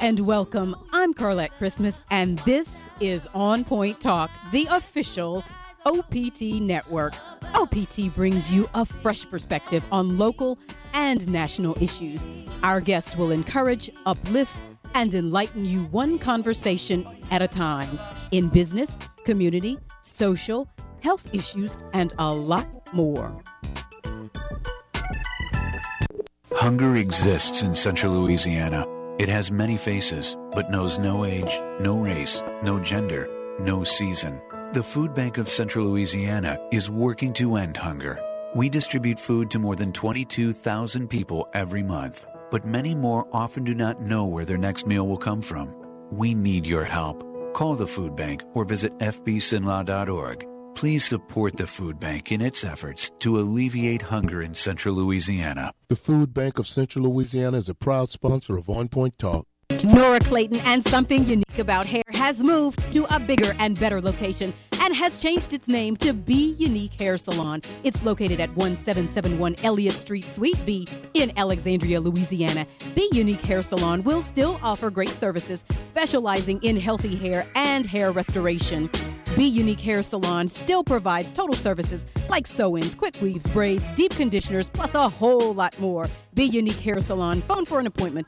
and welcome. I'm Carlette Christmas, and this is On Point Talk, the official OPT network. OPT brings you a fresh perspective on local and national issues. Our guest will encourage, uplift, and enlighten you one conversation at a time in business, community, social, health issues, and a lot more. Hunger exists in central Louisiana. It has many faces, but knows no age, no race, no gender, no season. The Food Bank of Central Louisiana is working to end hunger. We distribute food to more than 22,000 people every month, but many more often do not know where their next meal will come from. We need your help. Call the Food Bank or visit fbsinlaw.org. Please support the Food Bank in its efforts to alleviate hunger in Central Louisiana. The Food Bank of Central Louisiana is a proud sponsor of On Point Talk. Nora Clayton and Something Unique About Hair has moved to a bigger and better location and has changed its name to Be Unique Hair Salon. It's located at 1771 Elliott Street, Suite B in Alexandria, Louisiana. Be Unique Hair Salon will still offer great services, specializing in healthy hair and hair restoration. Be Unique Hair Salon still provides total services like sew-ins, quick weaves, braids, deep conditioners, plus a whole lot more. Be Unique Hair Salon. Phone for an appointment,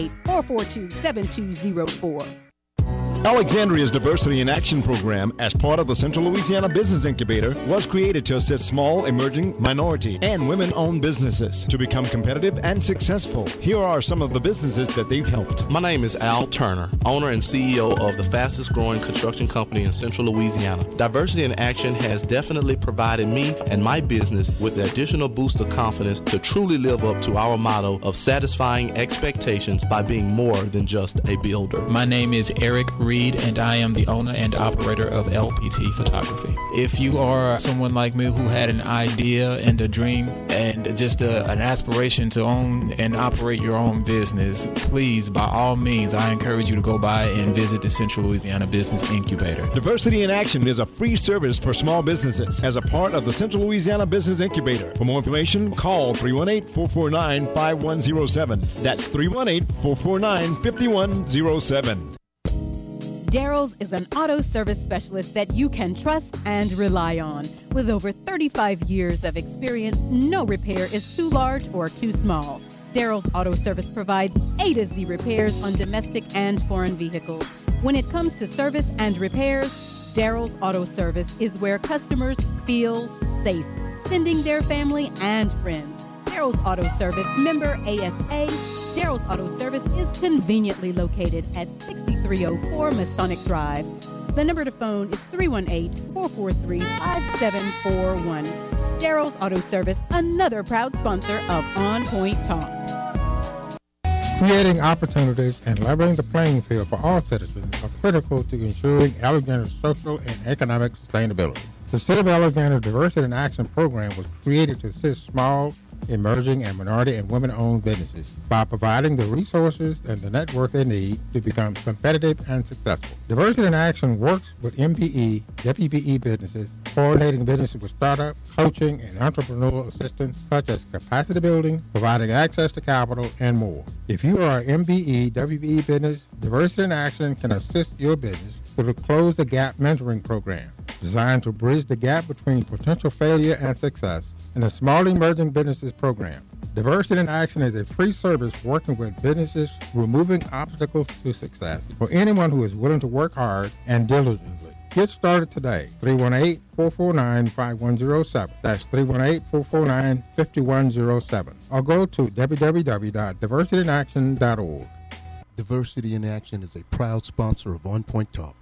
318-442-7204. Alexandria's Diversity in Action program, as part of the Central Louisiana Business Incubator, was created to assist small, emerging, minority, and women-owned businesses to become competitive and successful. Here are some of the businesses that they've helped. My name is Al Turner, owner and CEO of the fastest growing construction company in Central Louisiana. Diversity in Action has definitely provided me and my business with the additional boost of confidence to truly live up to our motto of satisfying expectations by being more than just a builder. My name is Eric Reed, and I am the owner and operator of LPT Photography. If you are someone like me who had an idea and a dream and just an aspiration to own and operate your own business, please, by all means, I encourage you to go by and visit the Central Louisiana Business Incubator. Diversity in Action is a free service for small businesses as a part of the Central Louisiana Business Incubator. For more information, call 318-449-5107. That's 318-449-5107. Darrell's is an auto service specialist that you can trust and rely on. With over 35 years of experience, no repair is too large or too small. Darrell's Auto Service provides A to Z repairs on domestic and foreign vehicles. When it comes to service and repairs, Darrell's Auto Service is where customers feel safe, sending their family and friends. Darrell's Auto Service, member ASA. Darrell's Auto Service is conveniently located at 6304 Masonic Drive. The number to phone is 318-443-5741. Darrell's Auto Service, another proud sponsor of On Point Talk. Creating opportunities and leveling the playing field for all citizens are critical to ensuring Alexandria's social and economic sustainability. The City of Alexandria Diversity in Action program was created to assist small, emerging, and minority and women-owned businesses by providing the resources and the network they need to become competitive and successful. Diversity in Action works with MPE, WPE businesses, coordinating businesses with startup, coaching, and entrepreneurial assistance such as capacity building, providing access to capital, and more. If you are an MPE, WPE business, Diversity in Action can assist your business through the Close the Gap mentoring program, designed to bridge the gap between potential failure and success, and the Small Emerging Businesses Program. Diversity in Action is a free service working with businesses removing obstacles to success for anyone who is willing to work hard and diligently. Get started today. 318-449-5107. That's 318-449-5107. Or go to www.diversityinaction.org. Diversity in Action is a proud sponsor of On Point Talk.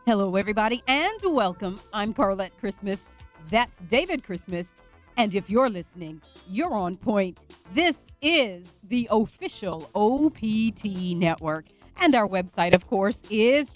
Hello, everybody, and welcome. I'm Carlette Christmas. That's David Christmas. And if you're listening, you're on point. This is the official OPT network. And our website, of course, is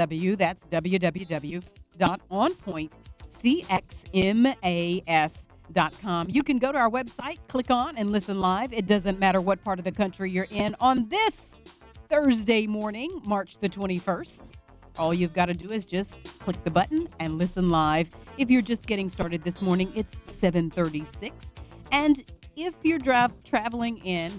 www.onpointcxmas.com. You can go to our website, click on, and listen live. It doesn't matter what part of the country you're in on this Thursday morning, March the 21st. All you've got to do is just click the button and listen live. If you're just getting started this morning, it's 7:36. And if you're driving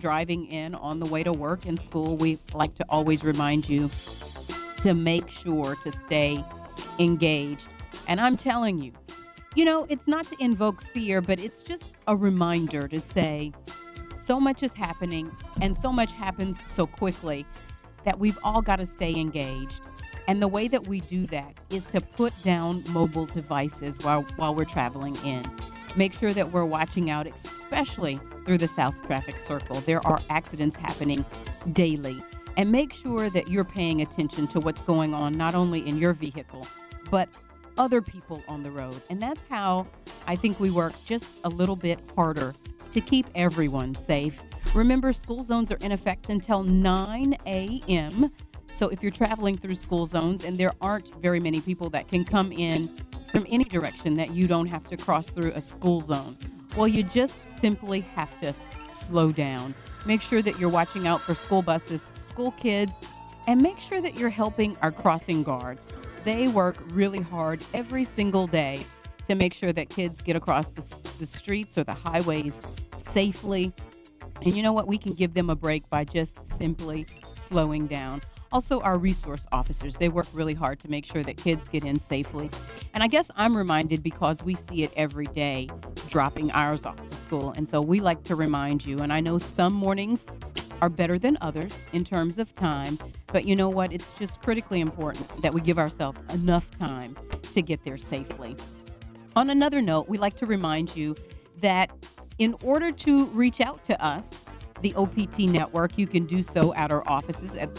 in on the way to work and school, we like to always remind you to make sure to stay engaged. And I'm telling you, it's not to invoke fear, but it's just a reminder to say so much is happening and so much happens so quickly that we've all got to stay engaged. And the way that we do that is to put down mobile devices while we're traveling in. Make sure that we're watching out, especially through the South Traffic Circle. There are accidents happening daily. And make sure that you're paying attention to what's going on, not only in your vehicle, but other people on the road. And that's how I think we work just a little bit harder to keep everyone safe. Remember, school zones are in effect until 9 a.m., so if you're traveling through school zones and there aren't very many people that can come in from any direction that you don't have to cross through a school zone, well, you just simply have to slow down. Make sure that you're watching out for school buses, school kids, and make sure that you're helping our crossing guards. They work really hard every single day to make sure that kids get across the streets or the highways safely. And you know what? We can give them a break by just simply slowing down. Also, our resource officers, they work really hard to make sure that kids get in safely. And I guess I'm reminded because we see it every day, dropping ours off to school. And so we like to remind you, and I know some mornings are better than others in terms of time, but you know what? It's just critically important that we give ourselves enough time to get there safely. On another note, we like to remind you that in order to reach out to us, the OPT network, you can do so at our offices at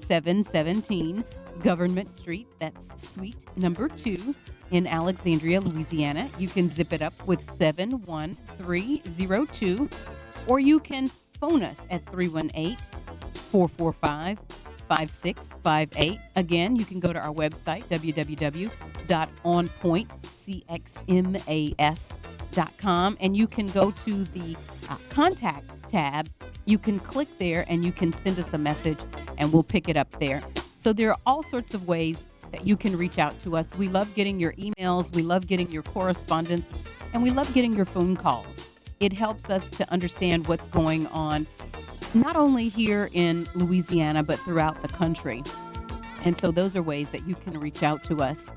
3717 Government Street. That's suite number 2 in Alexandria, Louisiana. You can zip it up with 71302, or you can phone us at 318-445-5658. Again, you can go to our website, www.onpointcxmas.com, and you can go to the contact tab. You can click there and you can send us a message and we'll pick it up there. So there are all sorts of ways that you can reach out to us. We love getting your emails, we love getting your correspondence, and we love getting your phone calls. It helps us to understand what's going on, not only here in Louisiana, but throughout the country. And so those are ways that you can reach out to us.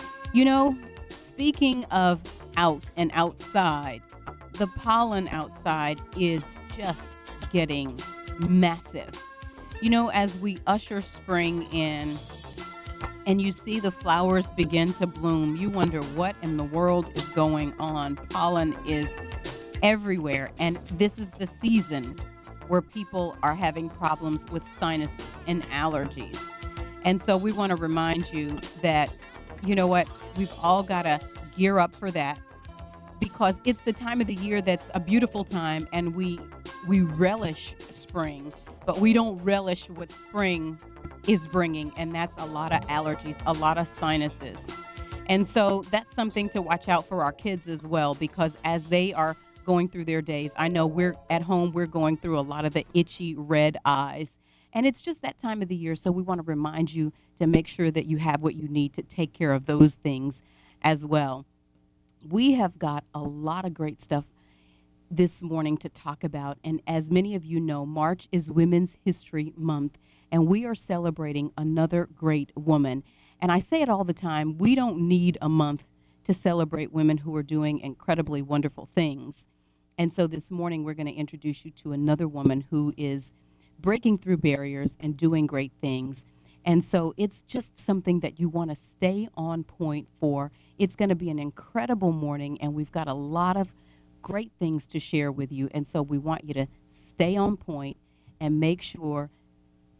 Speaking of out and outside, the pollen outside is just getting massive. As we usher spring in and you see the flowers begin to bloom, you wonder what in the world is going on. Pollen is everywhere, and this is the season where people are having problems with sinuses and allergies. And so we want to remind you that, you know what, we've all got to gear up for that, because it's the time of the year that's a beautiful time, and we relish spring, but we don't relish what spring is bringing, and that's a lot of allergies, a lot of sinuses. And so that's something to watch out for our kids as well, because as they are going through their days, I know we're at home, we're going through a lot of the itchy red eyes, and it's just that time of the year. So we want to remind you to make sure that you have what you need to take care of those things as well. We have got a lot of great stuff this morning to talk about. And as many of you know, March is Women's History Month, and we are celebrating another great woman. And I say it all the time, we don't need a month to celebrate women who are doing incredibly wonderful things. And so this morning, we're going to introduce you to another woman who is breaking through barriers and doing great things. And so it's just something that you want to stay on point for. It's going to be an incredible morning, and we've got a lot of great things to share with you. And so we want you to stay on point and make sure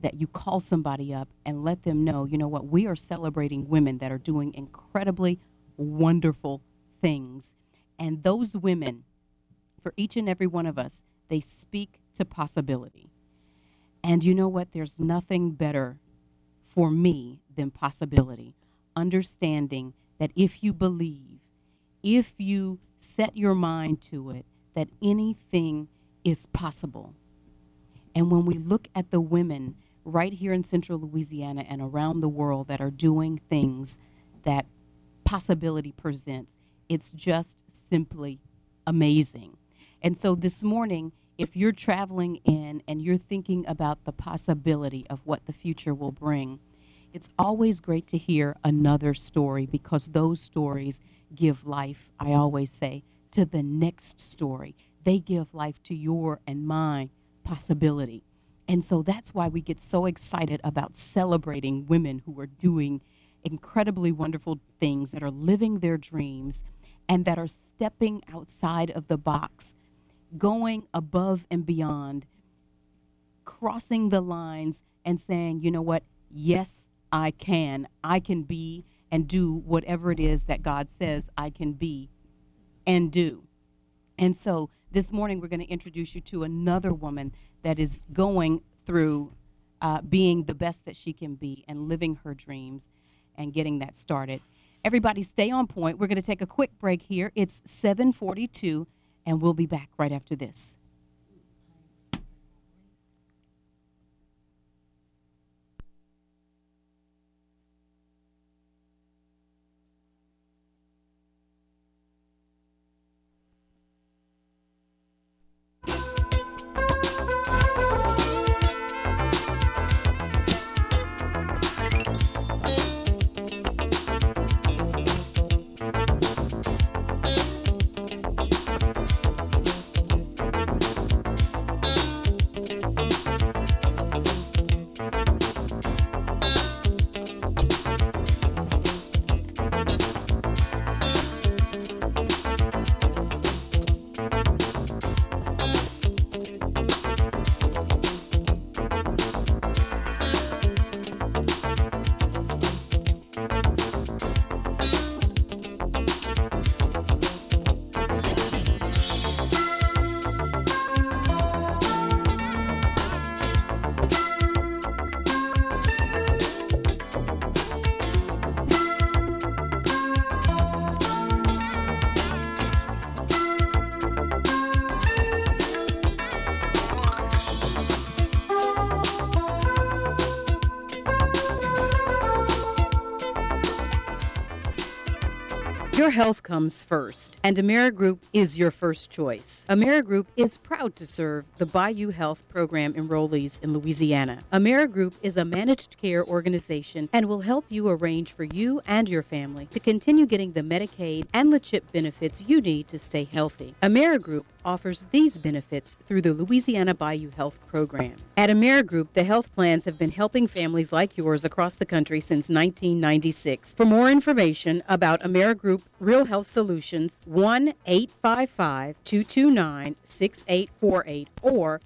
that you call somebody up and let them know, you know what, we are celebrating women that are doing incredibly wonderful things. And those women, for each and every one of us, they speak to possibility. And you know what? There's nothing better for me than possibility. Understanding that if you believe, if you set your mind to it, that anything is possible. And when we look at the women right here in Central Louisiana and around the world that are doing things that possibility presents, it's just simply amazing. And so this morning, if you're traveling in and you're thinking about the possibility of what the future will bring, it's always great to hear another story, because those stories give life, I always say, to the next story. They give life to your and my possibility. And so that's why we get so excited about celebrating women who are doing incredibly wonderful things, that are living their dreams, and that are stepping outside of the box, going above and beyond, crossing the lines and saying, you know what, yes, I can be and do whatever it is that God says I can be and do. And so this morning we're going to introduce you to another woman that is going through being the best that she can be and living her dreams and getting that started. Everybody stay on point. We're going to take a quick break here. It's 7:42, and we'll be back right after this. Your health comes first, and AmeriGroup is your first choice. AmeriGroup is proud to serve the Bayou Health Program enrollees in Louisiana. AmeriGroup is a managed care organization and will help you arrange for you and your family to continue getting the Medicaid and the CHIP benefits you need to stay healthy. AmeriGroup offers these benefits through the Louisiana Bayou Health Program. At AmeriGroup, the health plans have been helping families like yours across the country since 1996. For more information about AmeriGroup Real Health Solutions, 1-855-229-6848 or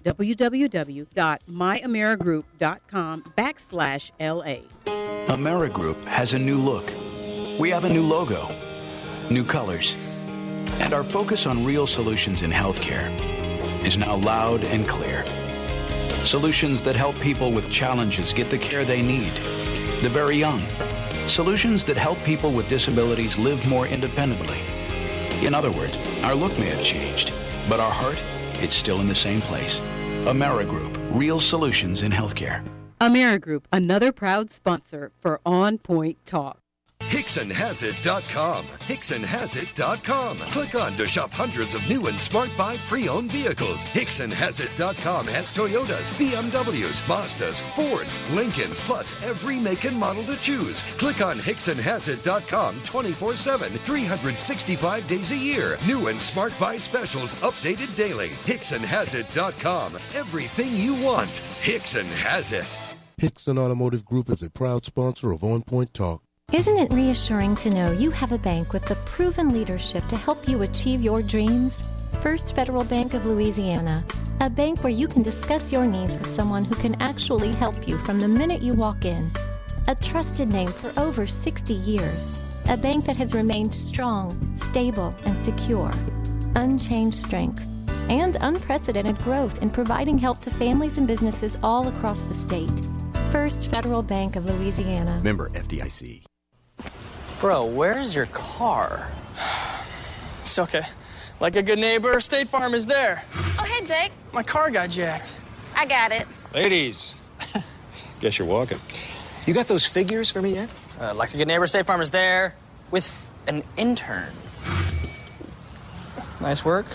www.myamerigroup.com/LA. AmeriGroup has a new look. We have a new logo, new colors, and our focus on real solutions in healthcare is now loud and clear. Solutions that help people with challenges get the care they need, the very young. Solutions that help people with disabilities live more independently. In other words, our look may have changed, but our heart, it's still in the same place. AmeriGroup, real solutions in healthcare. AmeriGroup, another proud sponsor for On Point Talk. HicksonHasIt.com. HicksonHasIt.com. Click on to shop hundreds of new and smart buy pre-owned vehicles. HicksonHasIt.com has Toyotas, BMWs, Mazdas, Fords, Lincolns, plus every make and model to choose. Click on HicksonHasIt.com 24/7, 365 days a year. New and smart buy specials updated daily. HicksonHasIt.com. Everything you want. Hickson has it. Hickson Automotive Group is a proud sponsor of On Point Talk. Isn't it reassuring to know you have a bank with the proven leadership to help you achieve your dreams? First Federal Bank of Louisiana. A bank where you can discuss your needs with someone who can actually help you from the minute you walk in. A trusted name for over 60 years. A bank that has remained strong, stable, and secure. Unchanged strength. And unprecedented growth in providing help to families and businesses all across the state. First Federal Bank of Louisiana. Member FDIC. Bro, where's your car? It's okay. Like a good neighbor, State Farm is there. Oh, hey, Jake. My car got jacked. I got it. Ladies, guess you're walking. You got those figures for me yet? Like a good neighbor, State Farm is there with an intern. Nice work.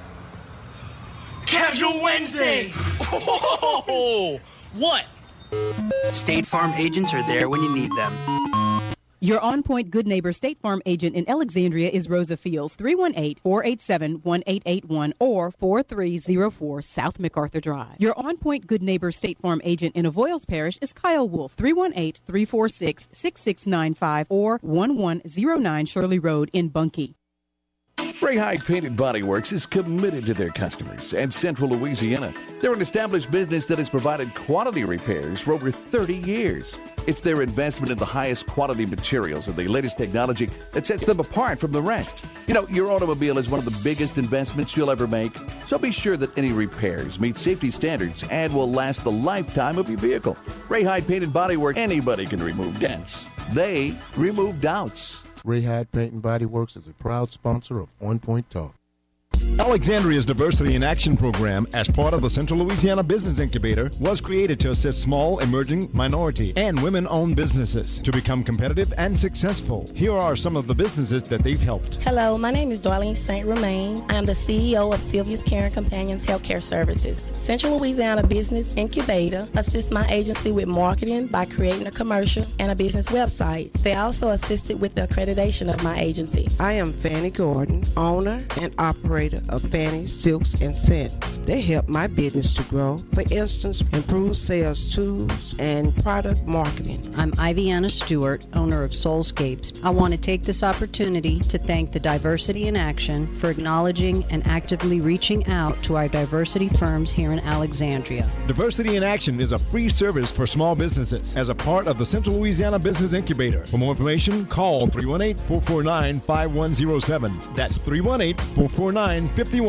Casual Wednesdays! Whoa! What? State Farm agents are there when you need them. Your on-point Good Neighbor State Farm agent in Alexandria is Rosa Fields, 318-487-1881 or 4304 South MacArthur Drive. Your on-point Good Neighbor State Farm agent in Avoyles Parish is Kyle Wolf, 318-346-6695 or 1109 Shirley Road in Bunkie. Ray Hyde Painted Body Works is committed to their customers and Central Louisiana. They're an established business that has provided quality repairs for over 30 years. It's their investment in the highest quality materials and the latest technology that sets them apart from the rest. You know, your automobile is one of the biggest investments you'll ever make, so be sure that any repairs meet safety standards and will last the lifetime of your vehicle. Ray Hyde Painted Body Works, anybody can remove dents. They remove doubts. Ray Hyde Paint and Body Works is a proud sponsor of On Point Talk. Alexandria's Diversity in Action program, as part of the Central Louisiana Business Incubator, was created to assist small, emerging, minority, and women-owned businesses to become competitive and successful. Here are some of the businesses that they've helped. Hello, my name is Darlene St. Romain. I am the CEO of Sylvia's Caring Companions Healthcare Services. Central Louisiana Business Incubator assists my agency with marketing by creating a commercial and a business website. They also assisted with the accreditation of my agency. I am Fanny Gordon, owner and operator of Fanny's Silks and Scents. They help my business to grow. For instance, improve sales tools and product marketing. I'm Iviana Stewart, owner of Soulscapes. I want to take this opportunity to thank the Diversity in Action for acknowledging and actively reaching out to our diversity firms here in Alexandria. Diversity in Action is a free service for small businesses as a part of the Central Louisiana Business Incubator. For more information, call 318-449-5107. That's 318-449-5107.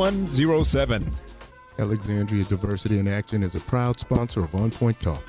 Alexandria Diversity in Action is a proud sponsor of On Point Talk.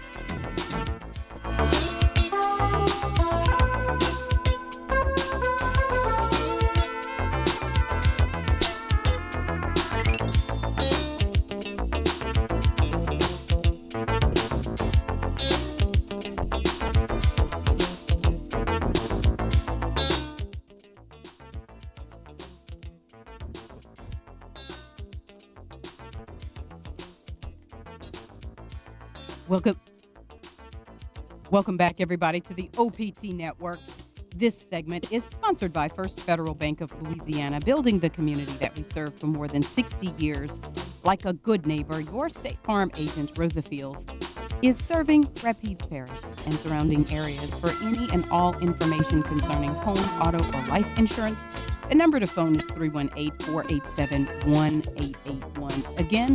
Welcome back, everybody, to the OPT Network. This segment is sponsored by First Federal Bank of Louisiana, building the community that we serve for more than 60 years. Like a good neighbor, your State Farm agent, Rosa Fields, is serving Rapides Parish and surrounding areas for any and all information concerning home, auto, or life insurance. The number to phone is 318-487-1881. Again,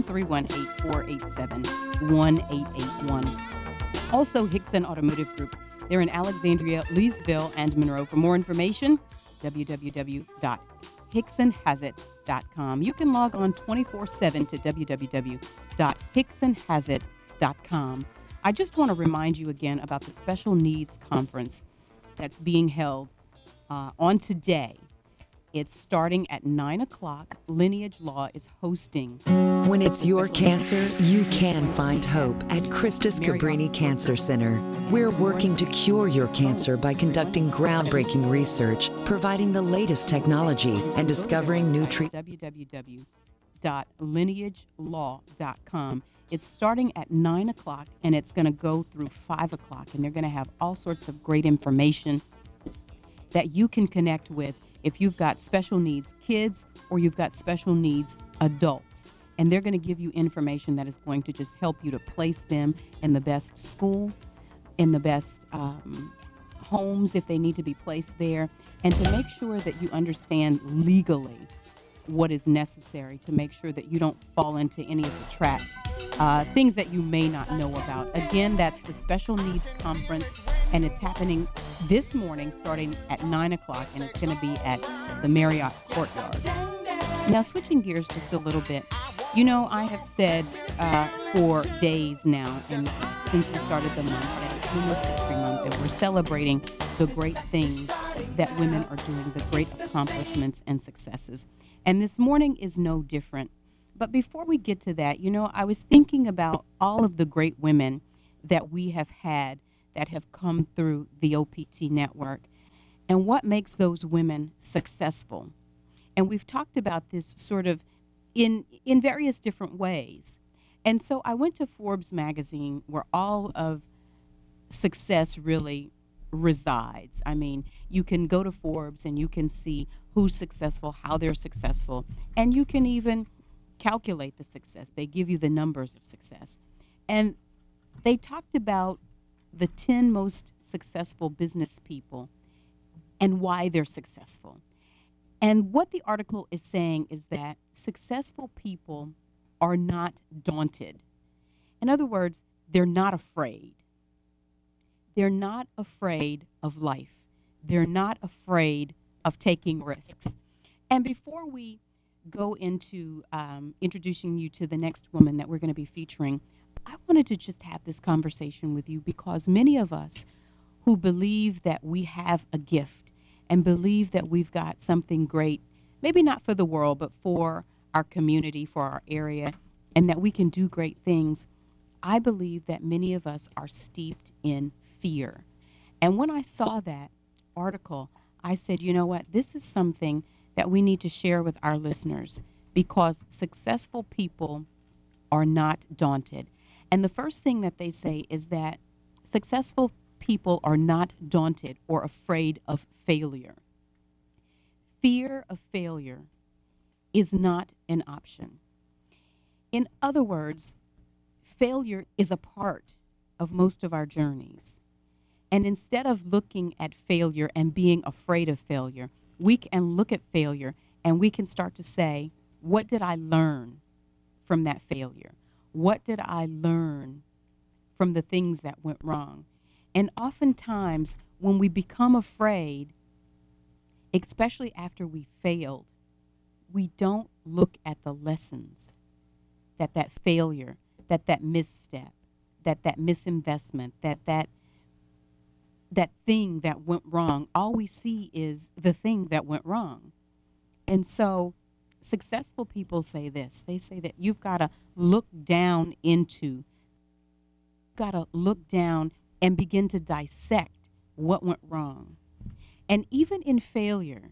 318-487-1881. Also, Hickson Automotive Group. They're in Alexandria, Leesville, and Monroe. For more information, www.hicksonhasit.com. You can log on 24/7 to www.hicksonhasit.com. I just want to remind you again about the Special Needs Conference that's being held on today. It's starting at 9 o'clock. Lineage Law is hosting. When it's your cancer, you can find hope at Christus Cabrini Cancer Center. We're working to cure your cancer by conducting groundbreaking research, providing the latest technology, and discovering new treatments. www.lineagelaw.com. It's starting at 9 o'clock, and it's going to go through 5 o'clock, and they're going to have all sorts of great information that you can connect with if you've got special needs kids or you've got special needs adults. And they're going to give you information that is going to just help you to place them in the best school, in the best homes if they need to be placed there, and to make sure that you understand legally what is necessary to make sure that you don't fall into any of the traps, things that you may not know about. Again, that's the Special Needs Conference, and it's happening this morning starting at 9 o'clock, and it's going to be at the Marriott Courtyard. Now, switching gears just a little bit, you know, I have said for days now, and since we started the month, that it's Women's History Month, and we're celebrating the great things that women are doing, the great accomplishments and successes. And this morning is no different. But before we get to that, you know, I was thinking about all of the great women that we have had that have come through the OPT network and what makes those women successful. And we've talked about this sort of in various different ways. And so I went to Forbes magazine, where all of success really resides. I mean, you can go to Forbes and you can see who's successful, how they're successful, and you can even calculate the success. They give you the numbers of success. And they talked about the 10 most successful business people and why they're successful. And what the article is saying is that successful people are not daunted. In other words, they're not afraid. They're not afraid of life. They're not afraid of taking risks. And before we go into introducing you to the next woman that we're going to be featuring, I wanted to just have this conversation with you because many of us who believe that we have a gift and believe that we've got something great, maybe not for the world, but for our community, for our area, and that we can do great things, I believe that many of us are steeped in fear. And when I saw that article, I said, you know what, this is something that we need to share with our listeners because successful people are not daunted. And the first thing that they say is that successful people are not daunted or afraid of failure. Fear of failure is not an option. In other words, failure is a part of most of our journeys. And instead of looking at failure and being afraid of failure, we can look at failure and we can start to say, what did I learn from that failure? What did I learn from the things that went wrong? And oftentimes, when we become afraid, especially after we failed, we don't look at the lessons that failure, that misstep, that misinvestment, that thing that went wrong, all we see is the thing that went wrong. And so successful people say this. They say that you've got to look down and begin to dissect what went wrong. And even in failure,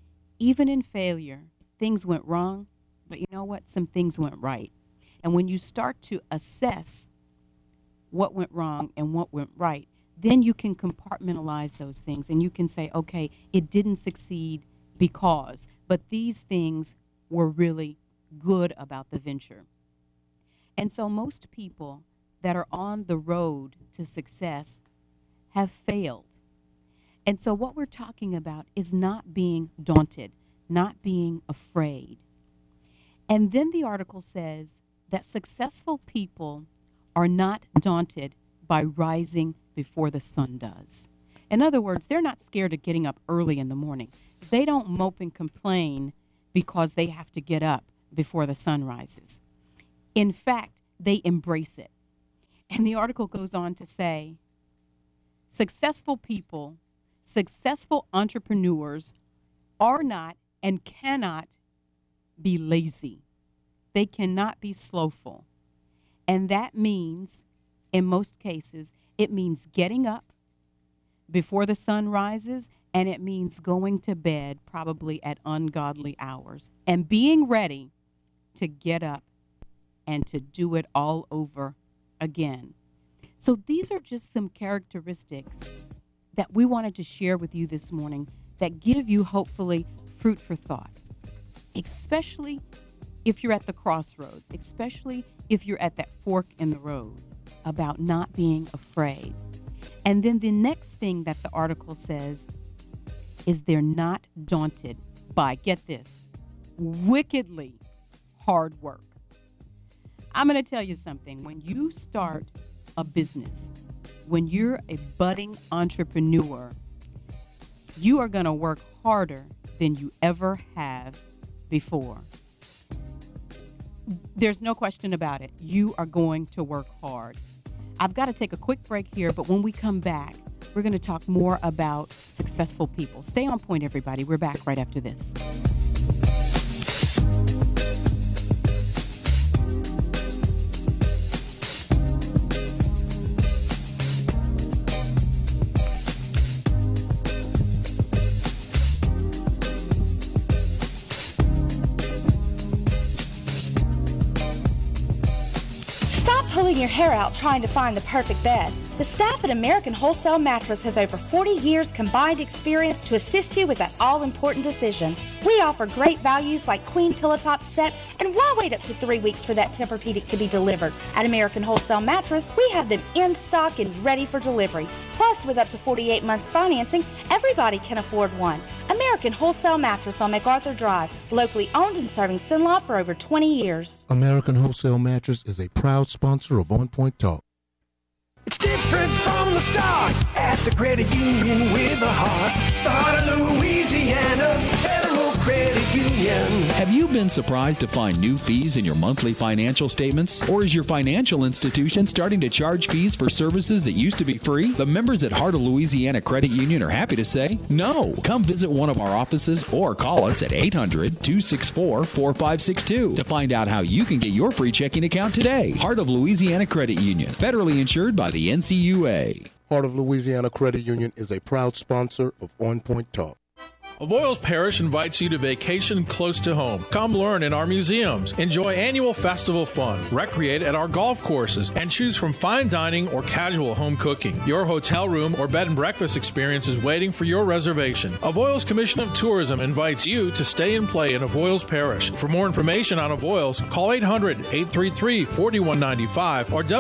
things went wrong, but you know what? Some things went right. And when you start to assess what went wrong and what went right, then you can compartmentalize those things and you can say, okay, it didn't succeed because, but these things were really good about the venture. And so most people that are on the road to success have failed. And so what we're talking about is not being daunted, not being afraid. And then the article says that successful people are not daunted by rising before the sun does. In other words, they're not scared of getting up early in the morning. They don't mope and complain because they have to get up before the sun rises. In fact, they embrace it. And the article goes on to say, successful people, successful entrepreneurs are not and cannot be lazy. They cannot be slowful. And that means, in most cases, it means getting up before the sun rises, and it means going to bed probably at ungodly hours and being ready to get up and to do it all over again. So these are just some characteristics that we wanted to share with you this morning that give you, hopefully, fruit for thought, especially if you're at the crossroads, especially if you're at that fork in the road, about not being afraid. And then the next thing that the article says is they're not daunted by, get this, wickedly hard work. I'm going to tell you something. When you start a business, when you're a budding entrepreneur, you are going to work harder than you ever have before. There's no question about it. You are going to work hard. I've got to take a quick break here, but when we come back, we're going to talk more about successful people. Stay on point, everybody. We're back right after this. Pulling your hair out trying to find the perfect bed. The staff at American Wholesale Mattress has over 40 years combined experience to assist you with that all-important decision. We offer great values like queen pillow top sets, and why wait up to 3 weeks for that Tempur-Pedic to be delivered? At American Wholesale Mattress, we have them in stock and ready for delivery. Plus, with up to 48 months financing, everybody can afford one. American Wholesale Mattress on MacArthur Drive, locally owned and serving Cenla for over 20 years. American Wholesale Mattress is a proud sponsor of On Point Talk. It's different from the start at the credit union with a heart. The heart of Louisiana, Federal Credit Union. Have you been surprised to find new fees in your monthly financial statements? Or is your financial institution starting to charge fees for services that used to be free? The members at Heart of Louisiana Credit Union are happy to say, no. Come visit one of our offices or call us at 800-264-4562 to find out how you can get your free checking account today. Heart of Louisiana Credit Union, federally insured by the NCUA. Heart of Louisiana Credit Union is a proud sponsor of On Point Talk. Avoyelles Parish invites you to vacation close to home. Come learn in our museums, enjoy annual festival fun, recreate at our golf courses, and choose from fine dining or casual home cooking. Your hotel room or bed and breakfast experience is waiting for your reservation. Avoyelles Commission of Tourism invites you to stay and play in Avoyelles Parish. For more information on Avoyelles, call 800-833-4195 or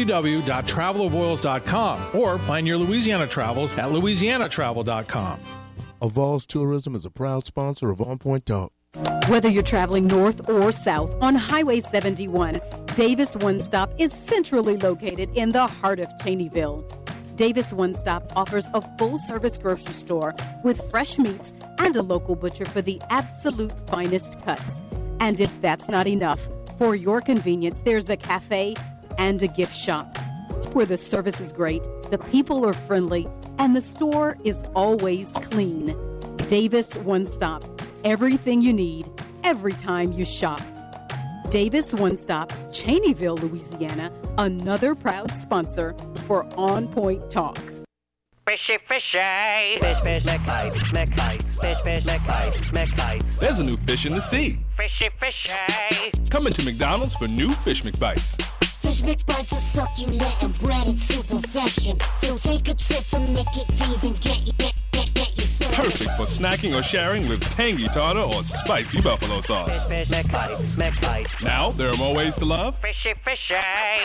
www.travelavoyelles.com or plan your Louisiana travels at louisianatravel.com. Avoyelles Tourism is a proud sponsor of On Point Talk. Whether you're traveling north or south on Highway 71, Davis One Stop is centrally located in the heart of Cheneyville. Davis One Stop offers a full-service grocery store with fresh meats and a local butcher for the absolute finest cuts. And if that's not enough, for your convenience, there's a cafe and a gift shop where the service is great, the people are friendly, and the store is always clean. Davis One Stop. Everything you need, every time you shop. Davis One Stop, Cheneyville, Louisiana, another proud sponsor for On Point Talk. Fishy, fishy. Fish, fish, McKite, McKite. Fish, fish, McKite, McKite. There's a new fish in the sea. Fishy, fishy. Come into McDonald's for new Fish McBites. Fish McBites are succulent and breaded to perfection. So take a trip to Mickey D's and get your Perfect for snacking or sharing with tangy tartar or spicy buffalo sauce. Fish, fish, McKite, McKite. Now, there are more ways to love. Fishy, fishy.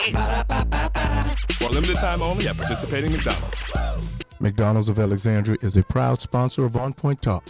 For limited time only at participating McDonald's. McDonald's of Alexandria is a proud sponsor of On Point Talk.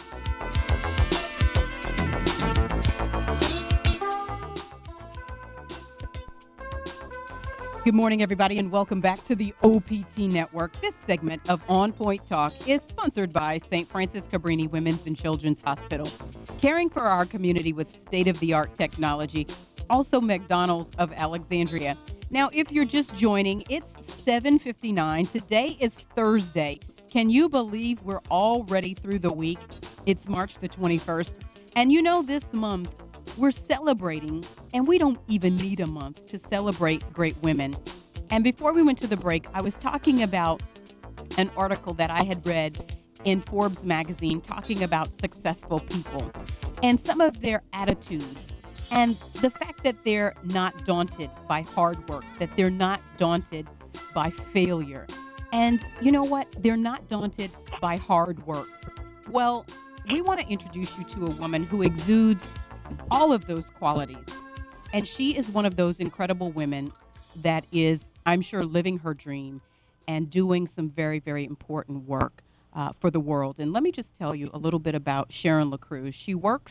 Good morning, everybody, and welcome back to the OPT Network. This segment of On Point Talk is sponsored by St. Francis Cabrini Women's and Children's Hospital, caring for our community with state-of-the-art technology. Also, McDonald's of Alexandria. Now, if you're just joining, it's 7:59. Today is Thursday. Can you believe we're already through the week? It's March the 21st. And you know, this month, we're celebrating, and we don't even need a month to celebrate great women. And before we went to the break, I was talking about an article that I had read in Forbes magazine talking about successful people and some of their attitudes and the fact that they're not daunted by hard work, that they're not daunted by failure. And you know what? They're not daunted by hard work. Well, we want to introduce you to a woman who exudes all of those qualities. And she is one of those incredible women that is, I'm sure, living her dream and doing some very, very important work for the world. And let me just tell you a little bit about Sharon LaCruz. She works for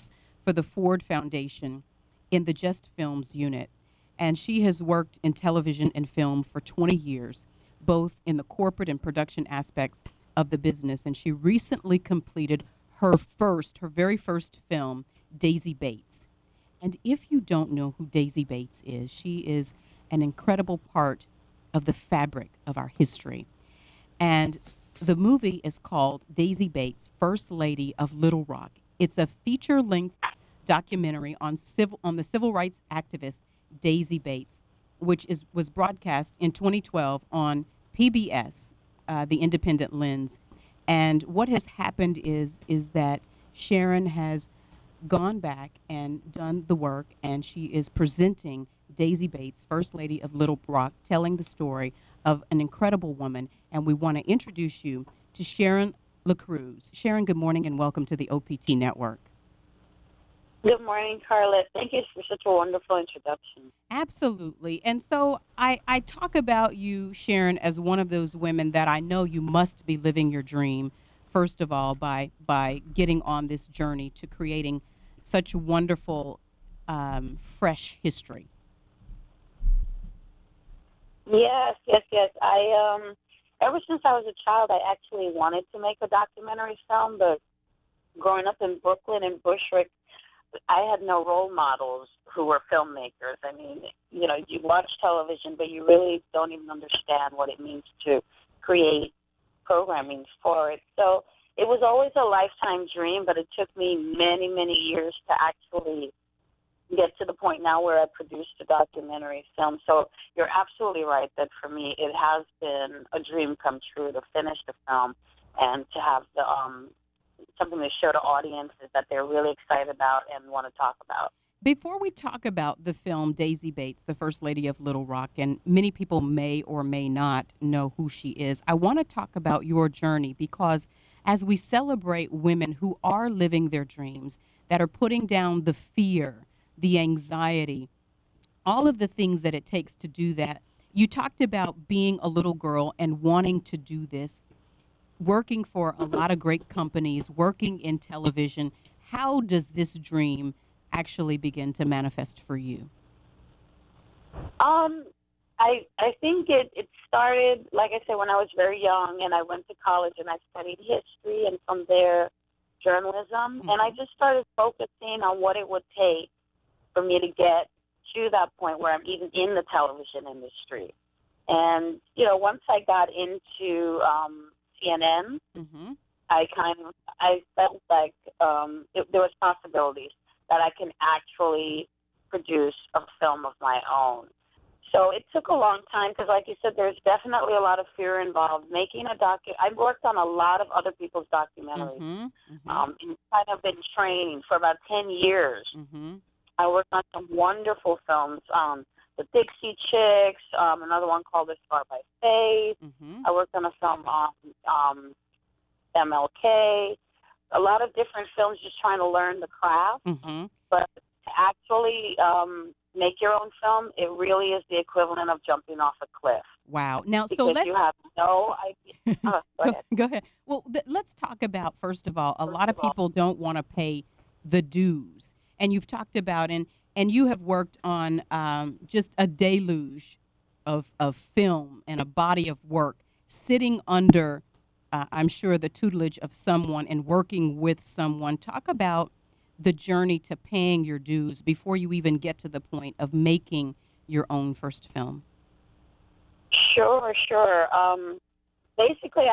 for the Ford Foundation in the Just Films unit. And she has worked in television and film for 20 years, both in the corporate and production aspects of the business. And she recently completed her very first film, Daisy Bates. And if you don't know who Daisy Bates is, she is an incredible part of the fabric of our history. And the movie is called Daisy Bates, First Lady of Little Rock. It's a feature-length documentary on the civil rights activist Daisy Bates, which was broadcast in 2012 on PBS, the Independent Lens. And what has happened is that Sharon has gone back and done the work, and she is presenting Daisy Bates, First Lady of Little Rock, telling the story of an incredible woman. And we want to introduce you to Sharon LaCruz. Sharon, good morning and welcome to the OPT Network. Good morning, Carla. Thank you for such a wonderful introduction. Absolutely. And so I talk about you, Sharon, as one of those women that I know you must be living your dream, first of all, by getting on this journey to creating such wonderful, fresh history. Yes. I ever since I was a child, I actually wanted to make a documentary film, but growing up in Brooklyn and Bushwick, I had no role models who were filmmakers. I mean, you know, you watch television, but you really don't even understand what it means to create programming for it. So it was always a lifetime dream, but it took me many, many years to actually get to the point now where I produced a documentary film. So you're absolutely right that for me it has been a dream come true to finish the film and to have the something to show to audiences that they're really excited about and want to talk about. Before we talk about the film Daisy Bates, the First Lady of Little Rock, and many people may or may not know who she is, I want to talk about your journey, because as we celebrate women who are living their dreams, that are putting down the fear, the anxiety, all of the things that it takes to do that. You talked about being a little girl and wanting to do this, working for a lot of great companies, working in television. How does this dream actually begin to manifest for you? I think it started, like I said, when I was very young, and I went to college and I studied history, and from there, journalism. And I just started focusing on what it would take for me to get to that point where I'm even in the television industry. And, you know, once I got into CNN, I felt like there was possibilities that I can actually produce a film of my own. So it took a long time because, like you said, there's definitely a lot of fear involved. Making a I've worked on a lot of other people's documentaries, and kind of been training for about 10 years. I worked on some wonderful films, The Dixie Chicks, another one called As Far by Faith. I worked on a film on MLK, a lot of different films, just trying to learn the craft. But to actually make your own film, it really is the equivalent of jumping off a cliff. Wow. Now, because so let's... you have no idea. Go ahead. Well, let's talk about, first of all, a lot of people don't want to pay the dues. And you've talked about, and you have worked on just a deluge of film and a body of work, sitting under, I'm sure, the tutelage of someone and working with someone. Talk about the journey to paying your dues before you even get to the point of making your own first film. Sure. Basically,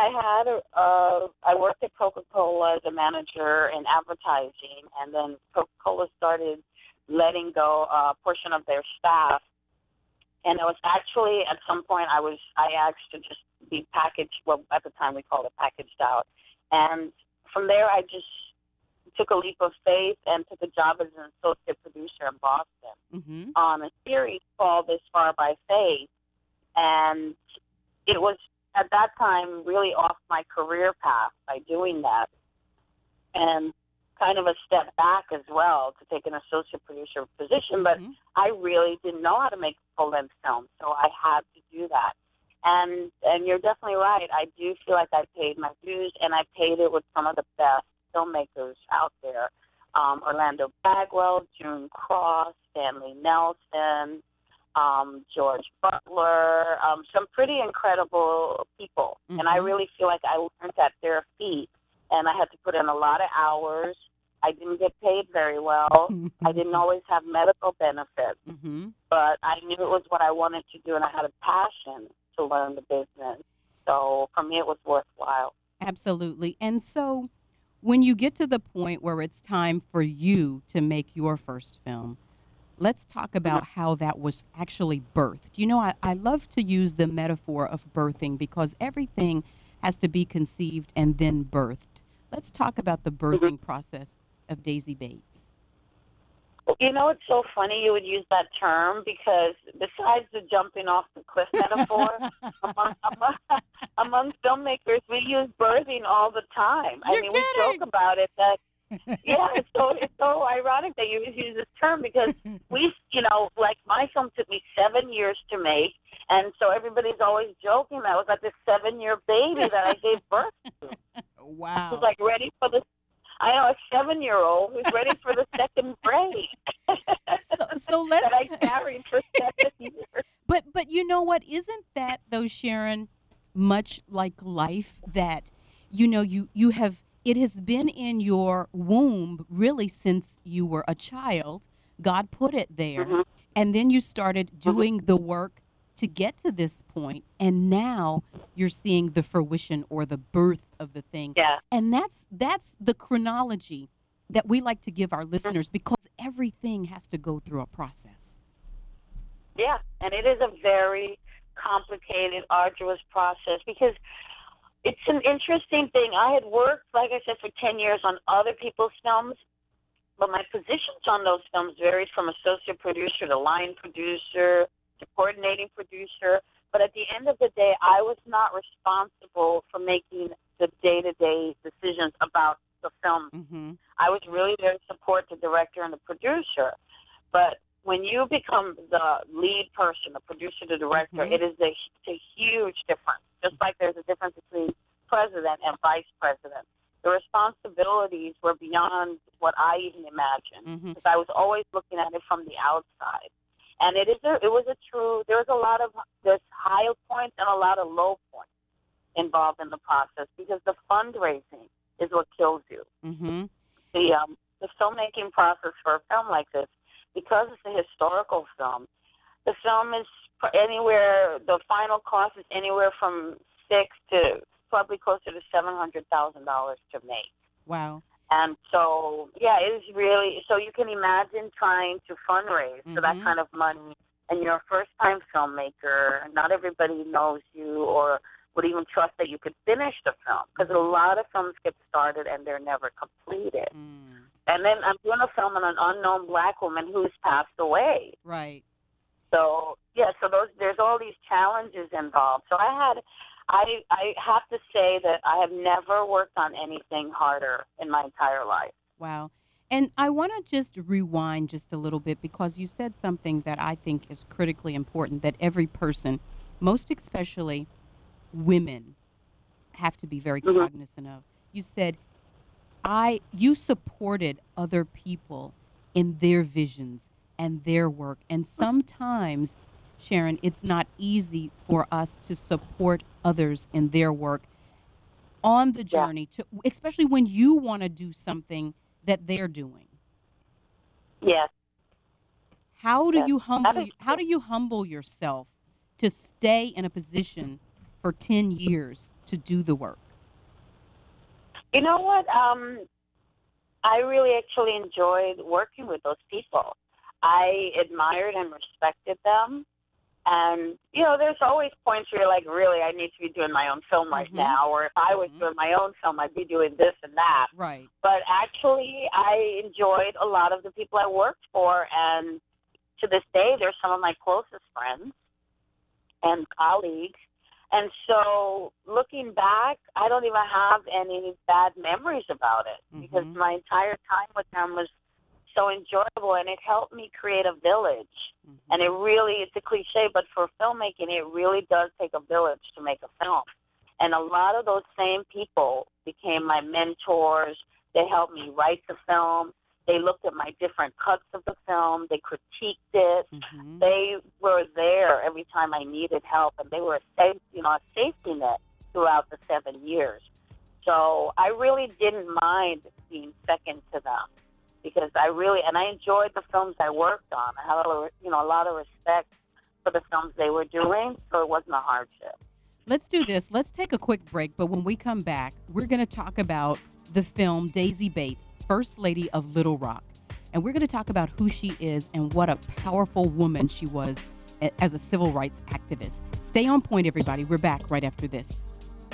I worked at Coca-Cola as a manager in advertising, and then Coca-Cola started letting go a portion of their staff. And it was actually, at some point, I asked to just be packaged. Well, at the time we called it packaged out. And from there, I just took a leap of faith and took a job as an associate producer in Boston on a series called As Far by Faith. And it was, at that time, really off my career path by doing that. And kind of a step back as well to take an associate producer position. But I really didn't know how to make full-length films, so I had to do that. And you're definitely right. I do feel like I paid my dues, and I paid it with some of the best filmmakers out there. Orlando Bagwell, June Cross, Stanley Nelson, George Butler, some pretty incredible people. Mm-hmm. And I really feel like I learned at their feet, and I had to put in a lot of hours. I didn't get paid very well. I didn't always have medical benefits, Mm-hmm. but I knew it was what I wanted to do, and I had a passion to learn the business. So for me, it was worthwhile. Absolutely. And so when you get to the point where it's time for you to make your first film, let's talk about how that was actually birthed. You know, I love to use the metaphor of birthing because everything has to be conceived and then birthed. Let's talk about the birthing process of Daisy Bates. You know, it's so funny you would use that term because besides the jumping off the cliff metaphor, among filmmakers, we use birthing all the time. You're we kidding. joke about it that, yeah, it's so ironic that you use this term because we, like my film took me 7 years to make, and so everybody's always joking that I was like this 7-year baby that I gave birth to. Wow. I was like ready for the, I know, a 7-year-old who's ready for the second grade. So let's that I carried for 7 years. But you know what? Isn't that though, Sharon, much like life that you have, it has been in your womb really since you were a child. God put it there, Mm-hmm. and then you started doing the work to get to this point, and now you're seeing the fruition or the birth of the thing. Yeah. And that's the chronology that we like to give our listeners because everything has to go through a process. Yeah, and it is a very complicated, arduous process because it's an interesting thing. I had worked, like I said, for 10 years on other people's films, but my positions on those films varied from associate producer to line producer to coordinating producer. But at the end of the day, I was not responsible for making the day-to-day decisions about the film. Mm-hmm. I was really there to support the director and the producer. But when you become the lead person, the producer, the director, Mm-hmm. it is a huge difference. Just like there's a difference between president and vice president. The responsibilities were beyond what I even imagined because I was always looking at it from the outside. And there was a lot of, there's high points and a lot of low points involved in the process because the fundraising is what kills you. Mm-hmm. The filmmaking process for a film like this, because it's a historical film, the film is anywhere, the final cost is anywhere from $600,000 to probably closer to $700,000 to make. Wow. And so, yeah, it is really, so you can imagine trying to fundraise for that kind of money, and you're a first-time filmmaker, not everybody knows you or would even trust that you could finish the film, because a lot of films get started and they're never completed. And then I'm doing a film on an unknown black woman who's passed away. Right. So, yeah, there's all these challenges involved. So I have to say that I have never worked on anything harder in my entire life. Wow. And I want to just rewind just a little bit because you said something that I think is critically important that every person, most especially women, have to be very cognizant of. You said you supported other people in their visions and their work. And sometimes, Sharon, it's not easy for us to support others in their work on the journey, to especially when you want to do something that they're doing. Yes. How do you humble yourself to stay in a position for 10 years to do the work? You know what? I really actually enjoyed working with those people. I admired and respected them. And, there's always points where you're like, really, I need to be doing my own film right now. Or if I was doing my own film, I'd be doing this and that. Right. But actually, I enjoyed a lot of the people I worked for. And to this day, they're some of my closest friends and colleagues. And so looking back, I don't even have any bad memories about it because my entire time with them was so enjoyable, and it helped me create a village. And it really, it's a cliche, but for filmmaking, it really does take a village to make a film. And a lot of those same people became my mentors. They helped me write the film. They looked at my different cuts of the film. They critiqued it. They were there every time I needed help, and they were a safety net throughout the 7 years. So I really didn't mind being second to them because I enjoyed the films I worked on. I had a lot of respect for the films they were doing, so it wasn't a hardship. Let's do this. Let's take a quick break, but when we come back, we're going to talk about the film Daisy Bates, First Lady of Little Rock. And we're going to talk about who she is and what a powerful woman she was as a civil rights activist. Stay on point, everybody. We're back right after this.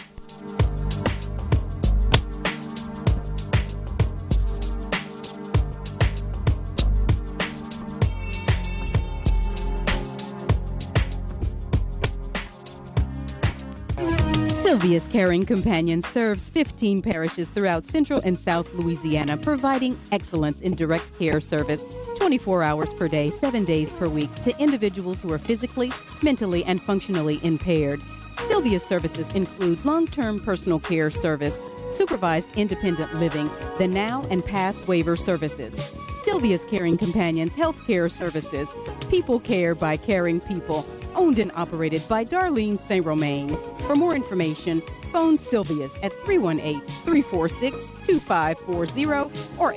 Sylvia's Caring Companion serves 15 parishes throughout Central and South Louisiana, providing excellence in direct care service 24 hours per day, 7 days per week to individuals who are physically, mentally, and functionally impaired. Sylvia's services include long-term personal care service, supervised independent living, the now and past waiver services. Sylvia's Caring Companions Health Care Services, people care by caring people, owned and operated by Darlene St. Romain. For more information, phone Sylvia's at 318-346-2540 or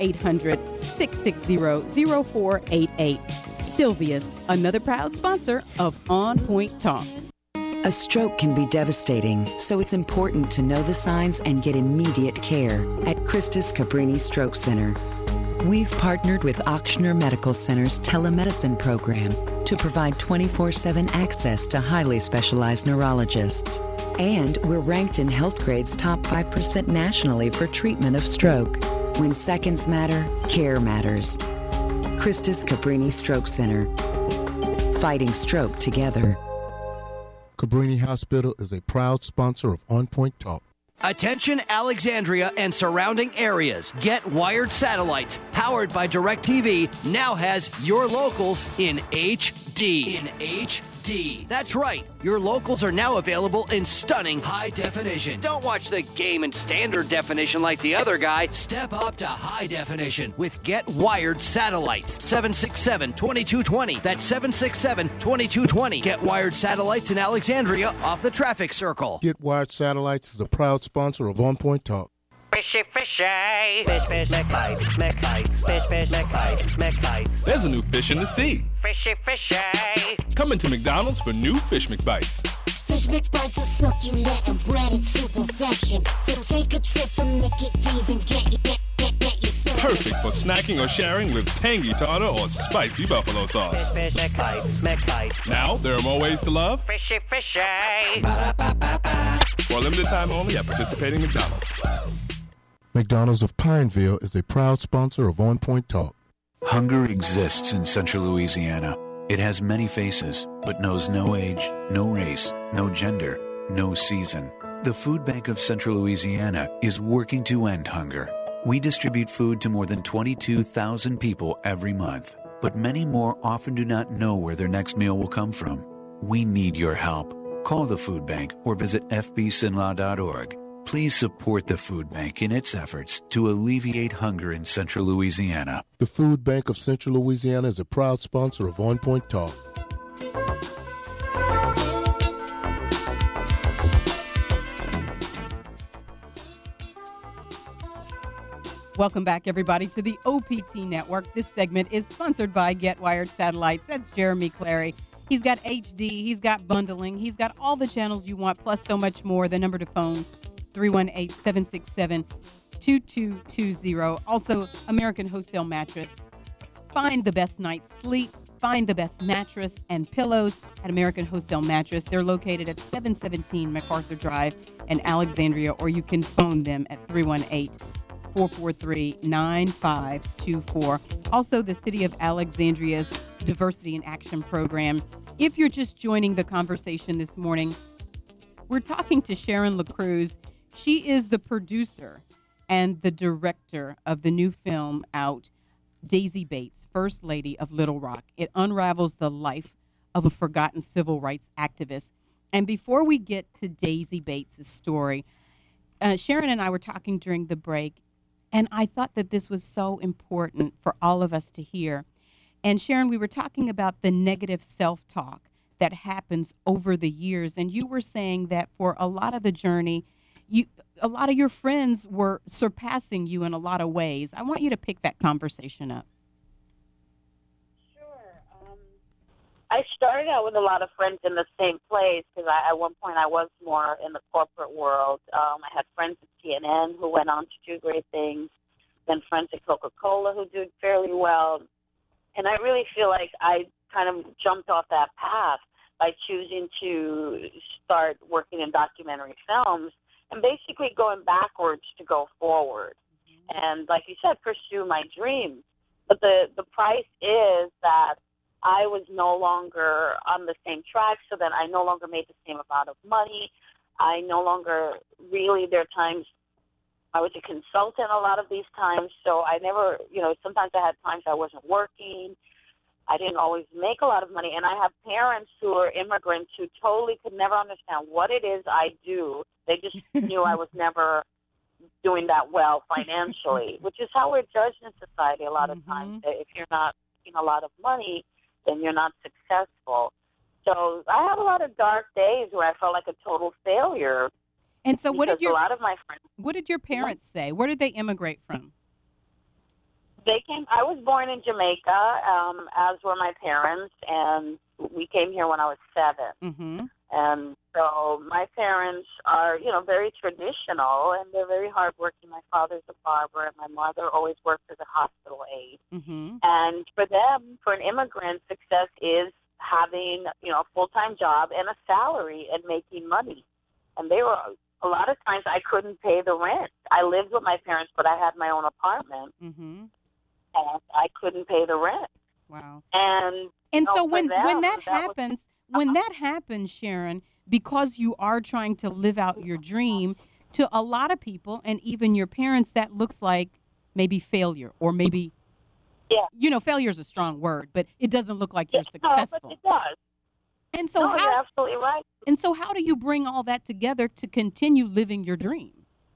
800-660-0488. Sylvia's, another proud sponsor of On Point Talk. A stroke can be devastating, so it's important to know the signs and get immediate care at Christus Cabrini Stroke Center. We've partnered with Ochsner Medical Center's telemedicine program to provide 24/7 access to highly specialized neurologists. And we're ranked in Healthgrade's top 5% nationally for treatment of stroke. When seconds matter, care matters. Christus Cabrini Stroke Center. Fighting stroke together. Cabrini Hospital is a proud sponsor of On Point Talk. Attention Alexandria and surrounding areas. Get Wired Satellites, powered by DirecTV, now has your locals in HD. That's right. Your locals are now available in stunning high definition. Don't watch the game in standard definition like the other guy. Step up to high definition with Get Wired Satellites. 767-2220. That's 767-2220. Get Wired Satellites in Alexandria off the traffic circle. Get Wired Satellites is a proud sponsor of On Point Talk. Fishy, fishy. Fish, fish, McBite, McBite. Fish, fish, McBite, McBite. There's a new fish in the sea. Fishy, fishy. Coming to McDonald's for new Fish McBites. Fish McBites are succulent and breaded to perfection. So take a trip to Mickey D's and get your Perfect for snacking or sharing with tangy tartar or spicy buffalo sauce. Fish, fish, McBite, McBite. Now, there are more ways to love. Fishy, fishy. For a limited time only at participating McDonald's. McDonald's of Pineville is a proud sponsor of On Point Talk. Hunger exists in Central Louisiana. It has many faces, but knows no age, no race, no gender, no season. The Food Bank of Central Louisiana is working to end hunger. We distribute food to more than 22,000 people every month, but many more often do not know where their next meal will come from. We need your help. Call the Food Bank or visit fbsinlaw.org. Please support the Food Bank in its efforts to alleviate hunger in Central Louisiana. The Food Bank of Central Louisiana is a proud sponsor of On Point Talk. Welcome back, everybody, to the OPT Network. This segment is sponsored by Get Wired Satellites. That's Jeremy Clary. He's got HD, he's got bundling, he's got all the channels you want, plus so much more. The number to phone, 318-767-2220. Also, American Wholesale Mattress. Find the best night's sleep. Find the best mattress and pillows at American Wholesale Mattress. They're located at 717 MacArthur Drive in Alexandria, or you can phone them at 318-443-9524. Also, the City of Alexandria's Diversity in Action Program. If you're just joining the conversation this morning, we're talking to Sharon LaCruz. She is the producer and the director of the new film out, Daisy Bates, First Lady of Little Rock. It unravels the life of a forgotten civil rights activist. And before we get to Daisy Bates' story, Sharon and I were talking during the break, And I thought that this was so important for all of us to hear. And Sharon, we were talking about the negative self-talk that happens over the years. And you were saying that for a lot of the journey, a lot of your friends were surpassing you in a lot of ways. I want you to pick that conversation up. I started out with a lot of friends in the same place because at one point I was more in the corporate world. I had friends at CNN who went on to do great things, then friends at Coca-Cola who did fairly well. And I really feel like I kind of jumped off that path by choosing to start working in documentary films and basically going backwards to go forward. And like you said, pursue my dreams. But the price is that I was no longer on the same track, so that I no longer made the same amount of money. I no longer really, there are times I was a consultant a lot of these times, so I never, sometimes I had times I wasn't working. I didn't always make a lot of money, and I have parents who are immigrants who totally could never understand what it is I do. They just knew I was never doing that well financially, which is how we're judged in society a lot of times. If you're not making a lot of money, then you're not successful. So I had a lot of dark days where I felt like a total failure. And so what did a lot of my friends, what did your parents say? Where did they immigrate from? They came. I was born in Jamaica, as were my parents, and we came here when I was 7. And so my parents are, very traditional, and they're very hardworking. My father's a barber, and my mother always worked as a hospital aide. And for them, for an immigrant, success is having, a full-time job and a salary and making money. And they were, a lot of times I couldn't pay the rent. I lived with my parents, but I had my own apartment, and I couldn't pay the rent. Wow. And so when that happens, when that happens, Sharon, because you are trying to live out your dream, to a lot of people and even your parents, that looks like maybe failure, or maybe, failure is a strong word, but it doesn't look like you're successful. But it does. And so you're absolutely right. And so how do you bring all that together to continue living your dream?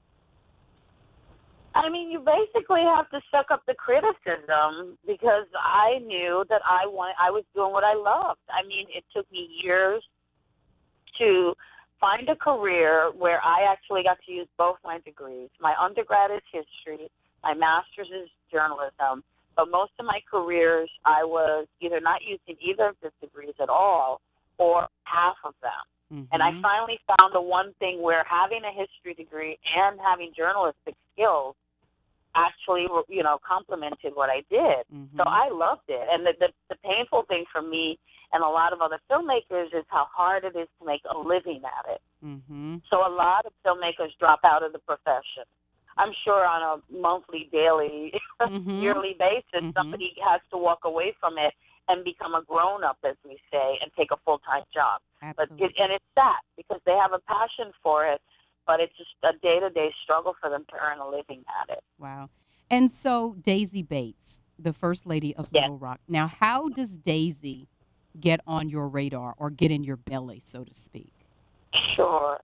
I mean, you basically have to suck up the criticism, because I knew that I was doing what I loved. I mean, it took me years to find a career where I actually got to use both my degrees. My undergrad is history, my master's is journalism, but most of my careers I was either not using either of the degrees at all or half of them. And I finally found the one thing where having a history degree and having journalistic skills actually, complemented what I did. So I loved it. And the painful thing for me and a lot of other filmmakers is how hard it is to make a living at it. So a lot of filmmakers drop out of the profession. I'm sure on a monthly, daily, yearly basis, somebody has to walk away from it and become a grown-up, as we say, and take a full-time job. Absolutely. And it's sad because they have a passion for it, but it's just a day-to-day struggle for them to earn a living at it. Wow. And so Daisy Bates, the First Lady of Little Rock. Now, how does Daisy get on your radar or get in your belly, so to speak? Sure.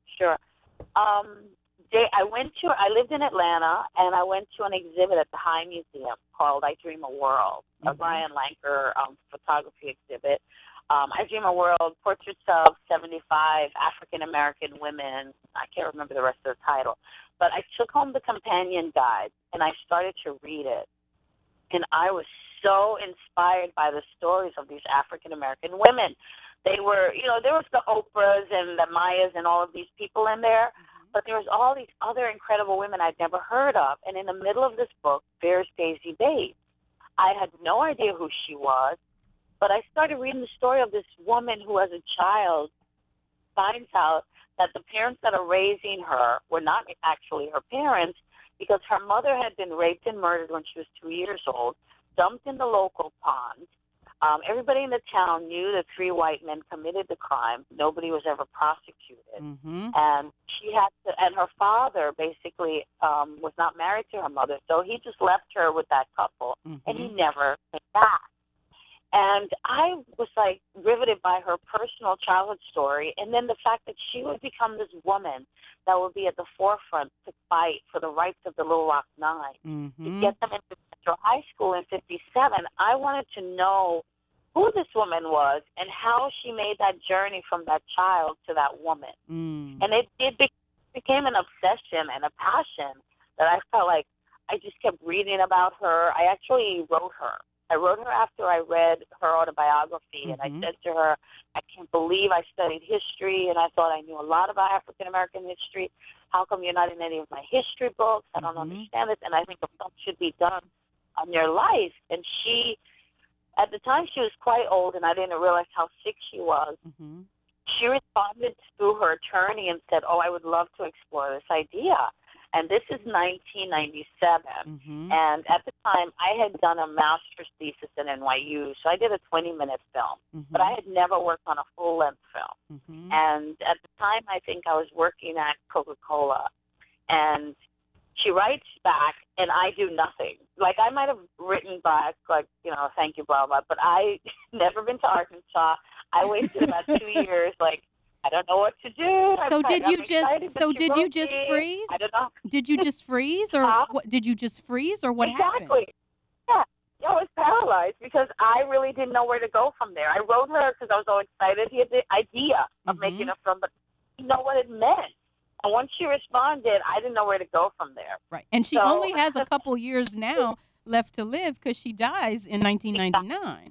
I lived in Atlanta, and I went to an exhibit at the High Museum called I Dream a World, a Brian Lanker photography exhibit. I Dream a World, portraits of 75 African-American women. I can't remember the rest of the title. But I took home the companion guide, and I started to read it. And I was so inspired by the stories of these African-American women. They were, there was the Oprahs and the Mayas and all of these people in there, but there was all these other incredible women I'd never heard of. And in the middle of this book, there's Daisy Bates. I had no idea who she was, but I started reading the story of this woman who, as a child, finds out that the parents that are raising her were not actually her parents, because her mother had been raped and murdered when she was 2 years old, dumped in the local pond. Everybody in the town knew that 3 white men committed the crime. Nobody was ever prosecuted. And she had to, and her father basically was not married to her mother, so he just left her with that couple, and he never came back. And I was like riveted by her personal childhood story, and then the fact that she would become this woman that would be at the forefront to fight for the rights of the Little Rock Nine, to get them into Central High School in '57. I wanted to know who this woman was and how she made that journey from that child to that woman. And it became an obsession and a passion that I felt like I just kept reading about her. I actually wrote her. I wrote her after I read her autobiography, and I said to her, I can't believe I studied history, and I thought I knew a lot about African-American history. How come you're not in any of my history books? I don't understand this, and I think a film should be done on your life. And she, at the time, she was quite old, and I didn't realize how sick she was. She responded through her attorney and said, I would love to explore this idea. And this is 1997. And at the time, I had done a master's thesis at NYU, so I did a 20-minute film. But I had never worked on a full-length film. And at the time, I think I was working at Coca-Cola. And she writes back, and I do nothing. Like, I might have written back, like, thank you, blah, blah, but I never been to Arkansas. I wasted about 2 years, like, I don't know what to do. So did you just freeze? I don't know. Did you just freeze, or what? Did you just freeze, or what happened? Exactly. Yeah. I was paralyzed because I really didn't know where to go from there. I wrote her because I was so excited. He had the idea of making a film, but I didn't know what it meant. And once she responded, I didn't know where to go from there. Right. And she only has a couple years now left to live because she dies in 1999.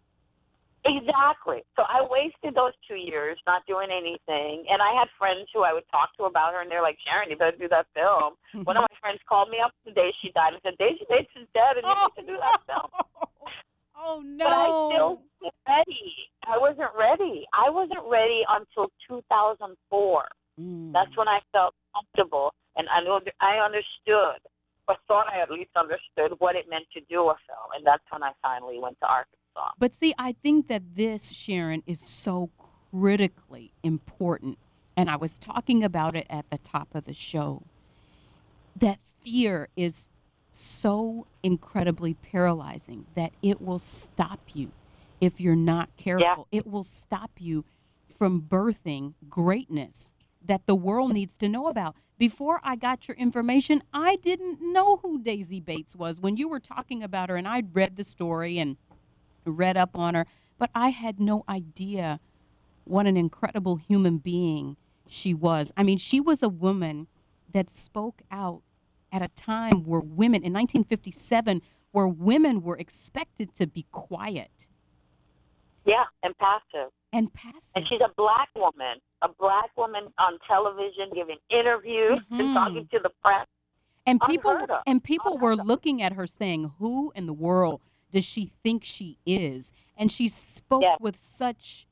Exactly. So I wasted those 2 years not doing anything. And I had friends who I would talk to about her, and they're like, Sharon, you better do that film. One of my friends called me up the day she died and said, Daisy Bates is dead, and you need to do that film. Oh, no. But I still wasn't ready. I wasn't ready until 2004. That's when I felt comfortable, and I understood, or thought I at least understood what it meant to do a film. And that's when I finally went to Arkansas. But see, I think that this, Sharon, is so critically important. And I was talking about it at the top of the show. That fear is so incredibly paralyzing that it will stop you if you're not careful. Yeah. It will stop you from birthing greatness that the world needs to know about. Before I got your information, I didn't know who Daisy Bates was. When you were talking about her, and I'd read the story and read up on her, but I had no idea what an incredible human being she was. I mean, she was a woman that spoke out at a time where women, in 1957, where women were expected to be quiet. Yeah, and passive. And she's a black woman on television giving interviews and talking to the press. And people were looking at her saying, who in the world does she think she is? And she spoke with such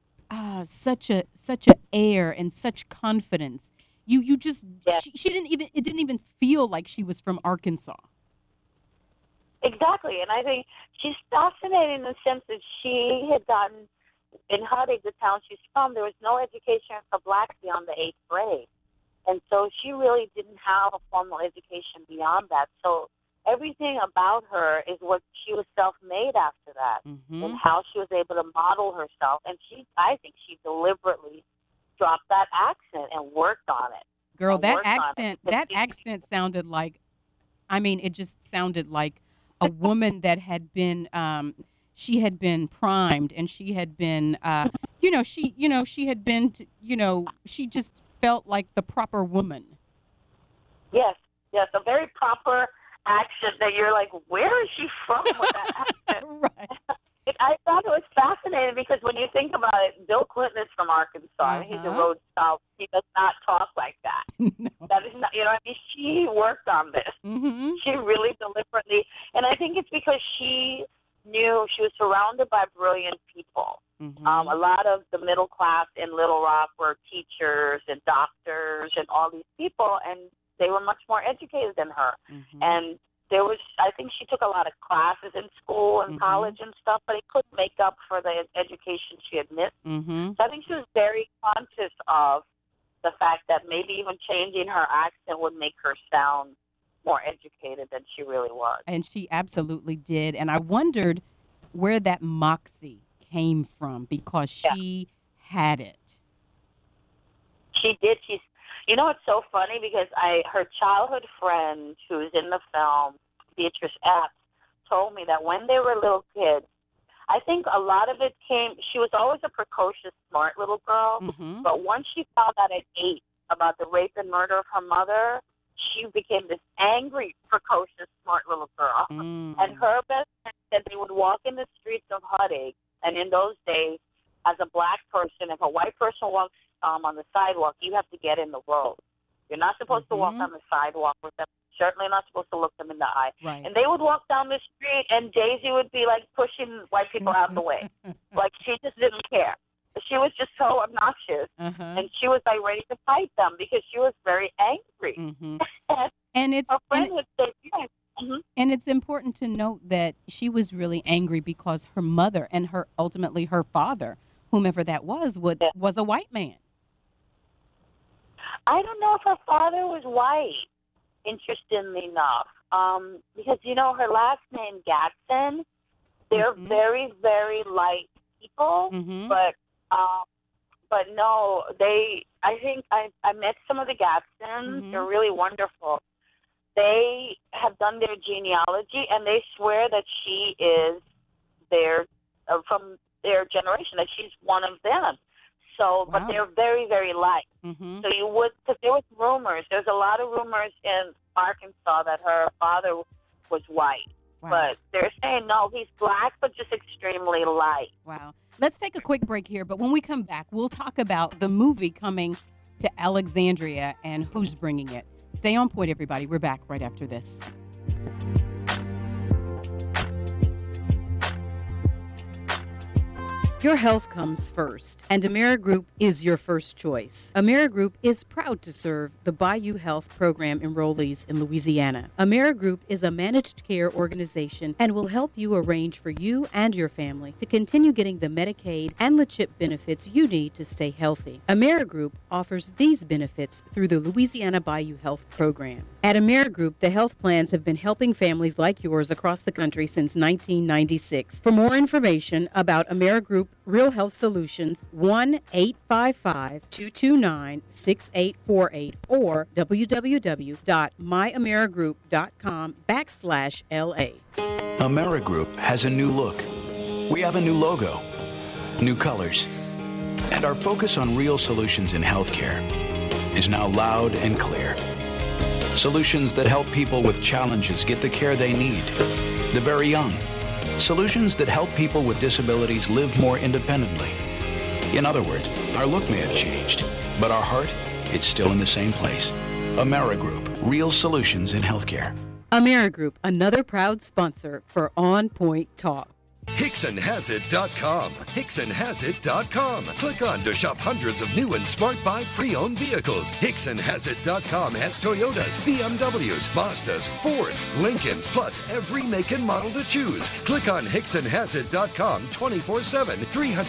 a air and such confidence. You just she didn't even, it didn't even feel like she was from Arkansas. Exactly, and I think she's fascinating in the sense that she had gotten in Huddig, the town she's from. There was no education for blacks beyond the 8th grade, and so she really didn't have a formal education beyond that. So everything about her is what she was self-made after that, and how she was able to model herself. And I think she deliberately dropped that accent and worked on it. Girl, that accent sounded like, I mean, it just sounded like a woman that had been, she had been primed, and she had been, she had been, she just felt like the proper woman. Yes, a very proper accent that you're like, where is she from with that accent? Right. I thought it was fascinating because when you think about it, Bill Clinton is from Arkansas. He's a road south. He does not talk like that. No. That is not, I mean, she worked on this. She really deliberately, and I think it's because she knew she was surrounded by brilliant people. A lot of the middle class in Little Rock were teachers and doctors and all these people, and they were much more educated than her. And I think she took a lot of classes in school and college and stuff, but it couldn't make up for the education she had missed. So I think she was very conscious of the fact that maybe even changing her accent would make her sound more educated than she really was. And she absolutely did. And I wondered, where that moxie came from, because she had it. She did. You know, it's so funny because her childhood friend who's in the film, Beatrice Epps, told me that when they were little kids, I think a lot of it she was always a precocious, smart little girl, but once she found out at 8 about the rape and murder of her mother, she became this angry, precocious, smart little girl. And her best friend said they would walk in the streets of Huttig, and in those days, as a black person, if a white person walks on the sidewalk, you have to get in the road. You're not supposed to walk on the sidewalk with them. Certainly not supposed to look them in the eye. Right. And they would walk down the street, and Daisy would be, like, pushing white people out of the way. Like, she just didn't care. She was just so obnoxious, and she was, like, ready to fight them because she was very angry. And it's her friend would say, and it's important to note that she was really angry because her mother and ultimately her father, whomever that was a white man. I don't know if her father was white, interestingly enough, because, you know, her last name, Gatson, they're very, very light people, but no, I think I met some of the Gatsons. They're really wonderful. They have done their genealogy, and they swear that she is from their generation, that she's one of them. So, but they're very, very light. So you would, because there was rumors. There's a lot of rumors in Arkansas that her father was white. But they're saying, no, he's black, but just extremely light. Wow. Let's take a quick break here, but when we come back, we'll talk about the movie coming to Alexandria and who's bringing it. Stay on point, everybody. We're back right after this. Your health comes first, and AmeriGroup is your first choice. AmeriGroup is proud to serve the Bayou Health Program enrollees in Louisiana. AmeriGroup is a managed care organization and will help you arrange for you and your family to continue getting the Medicaid and the CHIP benefits you need to stay healthy. AmeriGroup offers these benefits through the Louisiana Bayou Health Program. At AmeriGroup, the health plans have been helping families like yours across the country since 1996. For more information about AmeriGroup Real Health Solutions, 1-855-229-6848 or www.myamerigroup.com/LA. AmeriGroup has a new look. We have a new logo, new colors, and our focus on real solutions in healthcare is now loud and clear. Solutions that help people with challenges get the care they need, the very young. Solutions that help people with disabilities live more independently. In other words, our look may have changed, but our heart, it's still in the same place. AmeriGroup, real solutions in healthcare. AmeriGroup, another proud sponsor for On Point Talk. HicksonHasIt.com. HicksonHasIt.com. Click on to shop hundreds of new and smart buy pre-owned vehicles. HicksonHasIt.com has Toyotas, BMWs, Mazdas, Fords, Lincolns, plus every make and model to choose. Click on HicksonHasIt.com 24/7,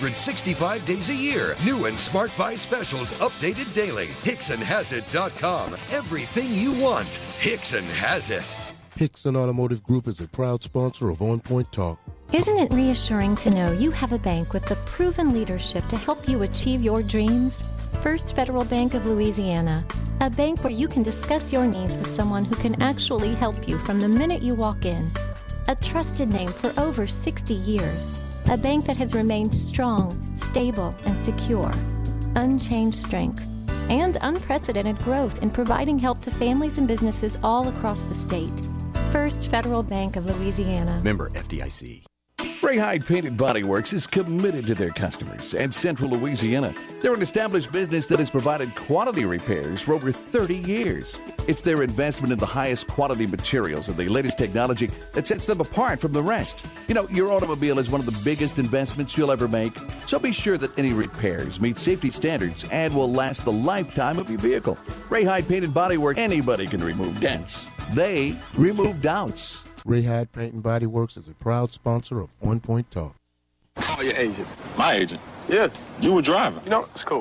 365 days a year. New and smart buy specials updated daily. HicksonHasIt.com. Everything you want. Hickson has it. Hickson Automotive Group is a proud sponsor of On Point Talk. Isn't it reassuring to know you have a bank with the proven leadership to help you achieve your dreams? First Federal Bank of Louisiana, a bank where you can discuss your needs with someone who can actually help you from the minute you walk in. A trusted name for over 60 years, a bank that has remained strong, stable, and secure. Unchanged strength and unprecedented growth in providing help to families and businesses all across the state. First Federal Bank of Louisiana. Member FDIC. Ray Hyde Painted Body Works is committed to their customers and Central Louisiana. They're an established business that has provided quality repairs for over 30 years. It's their investment in the highest quality materials and the latest technology that sets them apart from the rest. You know, your automobile is one of the biggest investments you'll ever make, so be sure that any repairs meet safety standards and will last the lifetime of your vehicle. Ray Hyde Painted Body Works, anybody can remove dents. They remove doubts. Ray Hyde Paint and Body Works is a proud sponsor of On Point Talk. Oh, your agent. My agent? Yeah, you were driving. You know, it's cool.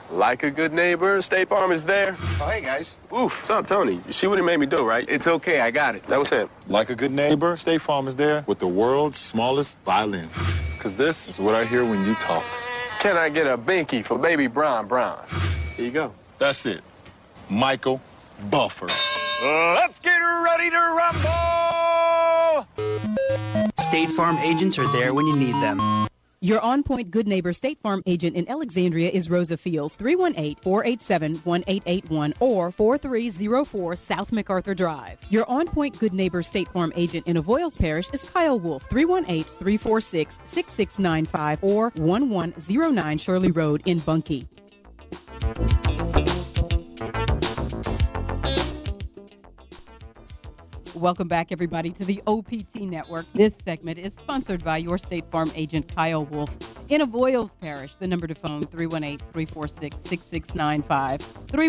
Like a good neighbor, State Farm is there. Oh, hey, guys. Oof, what's up, Tony? You see what he made me do, right? It's okay, I got it. That was him. Like a good neighbor, State Farm is there with the world's smallest violin. Because this is what I hear when you talk. Can I get a binky for baby Brown? Here you go. That's it. Michael Buffer. Let's get ready to rumble! State Farm agents are there when you need them. Your on-point Good Neighbor State Farm agent in Alexandria is Rosa Fields, 318-487-1881 or 4304 South MacArthur Drive. Your on-point Good Neighbor State Farm agent in Avoyles Parish is Kyle Wolf, 318-346-6695 or 1109 Shirley Road in Bunkie. Welcome back, everybody, to the OPT Network. This segment is sponsored by your State Farm agent, Kyle Wolf, in Avoyles Parish. The number to phone, 318-346-6695,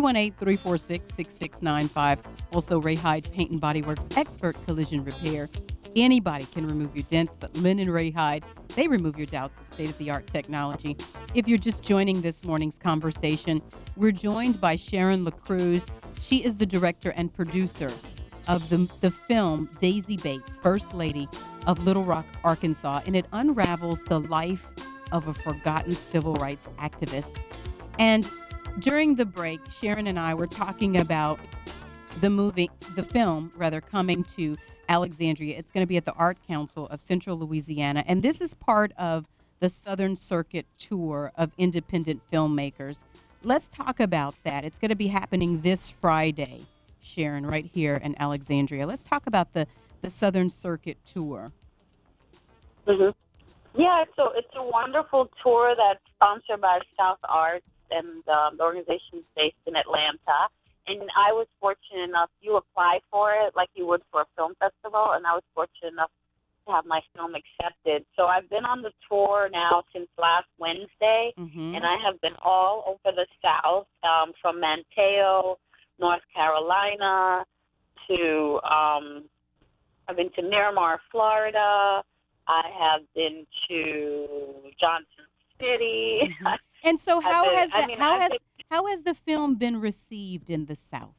318-346-6695. Also, Ray Hyde Paint and Body Works Expert Collision Repair. Anybody can remove your dents, but Lynn and Ray Hyde, they remove your doubts with state-of-the-art technology. If you're just joining this morning's conversation, we're joined by Sharon LaCruz. She is the director and producer of the film Daisy Bates, First Lady of Little Rock, Arkansas, and it unravels the life of a forgotten civil rights activist. And during the break, Sharon and I were talking about the film coming to Alexandria. It's going to be at the Art Council of Central Louisiana, and this is part of the Southern Circuit tour of independent filmmakers. Let's talk about that. It's going to be happening this Friday, Sharon, right here in Alexandria. Let's talk about the Southern Circuit tour. Mm-hmm. Yeah, so it's a wonderful tour that's sponsored by South Arts, and the organization is based in Atlanta. And I was fortunate enough, you apply for it like you would for a film festival, and I was fortunate enough to have my film accepted. So I've been on the tour now since last Wednesday, and I have been all over the South, from Manteo, North Carolina, to I've been to Miramar, Florida. I have been to Johnson City. And so, how has the film been received in the South?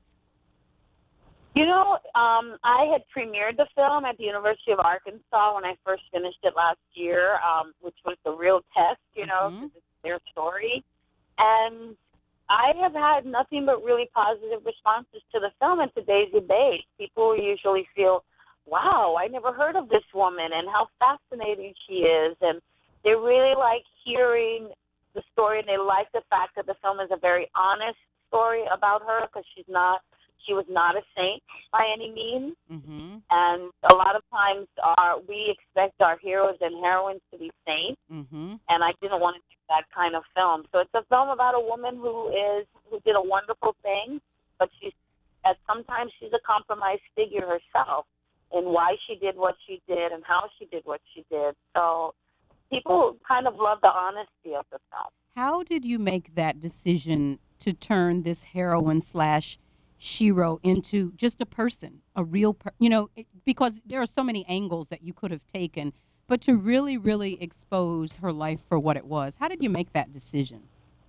You know, I had premiered the film at the University of Arkansas when I first finished it last year, which was the real test, you know, 'cause it's their story. And I have had nothing but really positive responses to the film and to Daisy Bates. People usually feel, wow, I never heard of this woman and how fascinating she is. And they really like hearing the story, and they like the fact that the film is a very honest story about her, because she was not a saint by any means. And a lot of times we expect our heroes and heroines to be saints, and I didn't want to do that kind of film. So it's a film about a woman who did a wonderful thing, but sometimes she's a compromised figure herself, and why she did what she did and how she did what she did. So people kind of love the honesty of the film. How did you make that decision to turn this heroine / Shiro into just a person, a real because there are so many angles that you could have taken, but to really, really expose her life for what it was? How did you make that decision?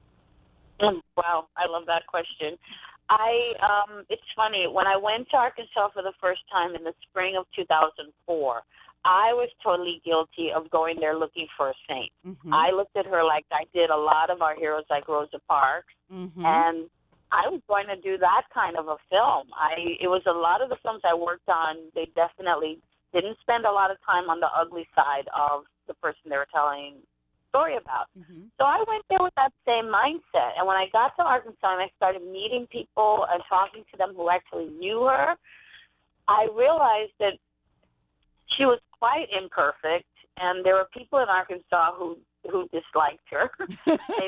Wow, I love that question. It's funny, when I went to Arkansas for the first time in the spring of 2004, I was totally guilty of going there looking for a saint. I looked at her like I did a lot of our heroes, like Rosa Parks, and I was going to do that kind of a film. It was a lot of the films I worked on, they definitely didn't spend a lot of time on the ugly side of the person they were telling the story about. So I went there with that same mindset. And when I got to Arkansas and I started meeting people and talking to them who actually knew her, I realized that she was quite imperfect, and there were people in Arkansas who disliked her. They,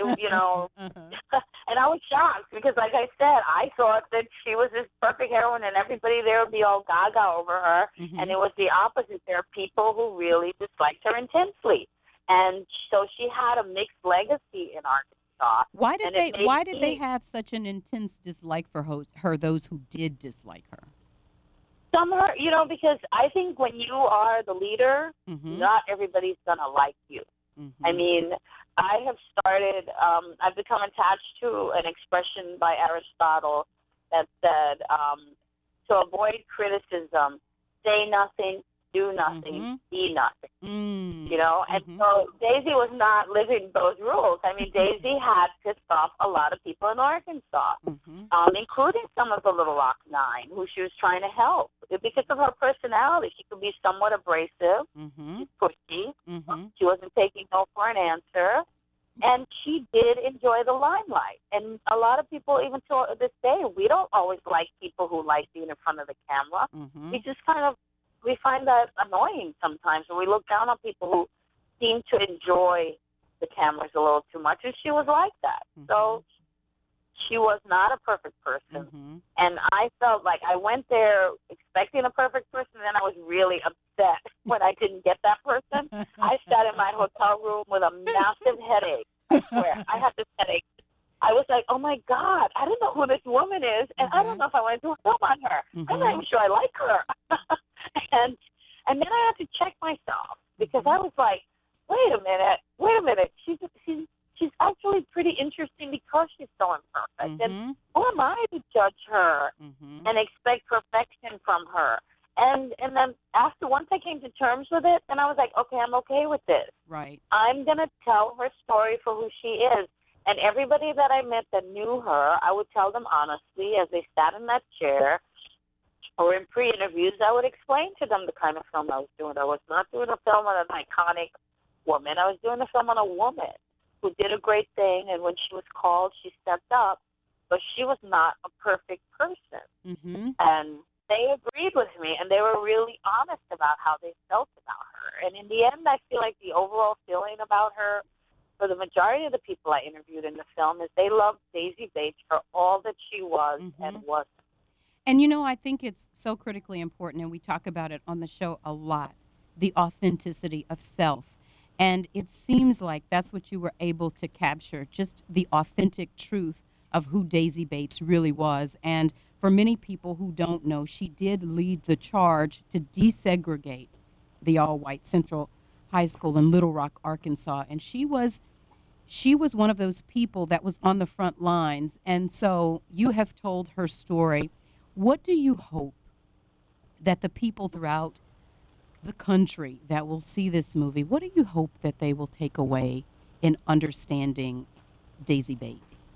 and I was shocked because, like I said, I thought that she was this perfect heroine and everybody there would be all gaga over her, and it was the opposite. There are people who really disliked her intensely, and so she had a mixed legacy in Arkansas. Why did they have such an intense dislike for her? Those who did dislike her. Some are, because I think when you are the leader, not everybody's going to like you. I mean, I have started, I've become attached to an expression by Aristotle that said, to avoid criticism, say nothing, do nothing, be nothing. You know, and so Daisy was not living those rules. I mean, Daisy had pissed off a lot of people in Arkansas, including some of the Little Rock Nine, who she was trying to help. Because of her personality, she could be somewhat abrasive, she's pushy, she wasn't taking no for an answer, and she did enjoy the limelight. And a lot of people, even to this day, we don't always like people who like being in front of the camera. We just we find that annoying sometimes, and we look down on people who seem to enjoy the cameras a little too much, and she was like that. So she was not a perfect person, and I felt like I went there expecting a perfect person, and then I was really upset when I didn't get that person. I sat in my hotel room with a massive headache. I swear, I had this headache. I was like, oh, my God, I don't know who this woman is, and I don't know if I want to do a film on her. I'm not even sure I like her. and then I had to check myself, because I was like, wait a minute. She's actually pretty interesting because she's so imperfect. And who am I to judge her and expect perfection from her? And then once I came to terms with it, then I was like, okay, I'm okay with this. Right. I'm going to tell her story for who she is. And everybody that I met that knew her, I would tell them honestly as they sat in that chair or in pre-interviews, I would explain to them the kind of film I was doing. I was not doing a film on an iconic woman. I was doing a film on a woman who did a great thing, and when she was called, she stepped up, but she was not a perfect person. And they agreed with me, and they were really honest about how they felt about her. And in the end, I feel like the overall feeling about her, for the majority of the people I interviewed in the film, is they loved Daisy Bates for all that she was and wasn't. And, you know, I think it's so critically important, and we talk about it on the show a lot, the authenticity of self. And it seems like that's what you were able to capture, just the authentic truth of who Daisy Bates really was. And for many people who don't know, she did lead the charge to desegregate the all-white Central High School in Little Rock, Arkansas. And she was one of those people that was on the front lines. And so you have told her story. What do you hope that the people throughout the country that will see this movie, what do you hope that they will take away in understanding Daisy Bates?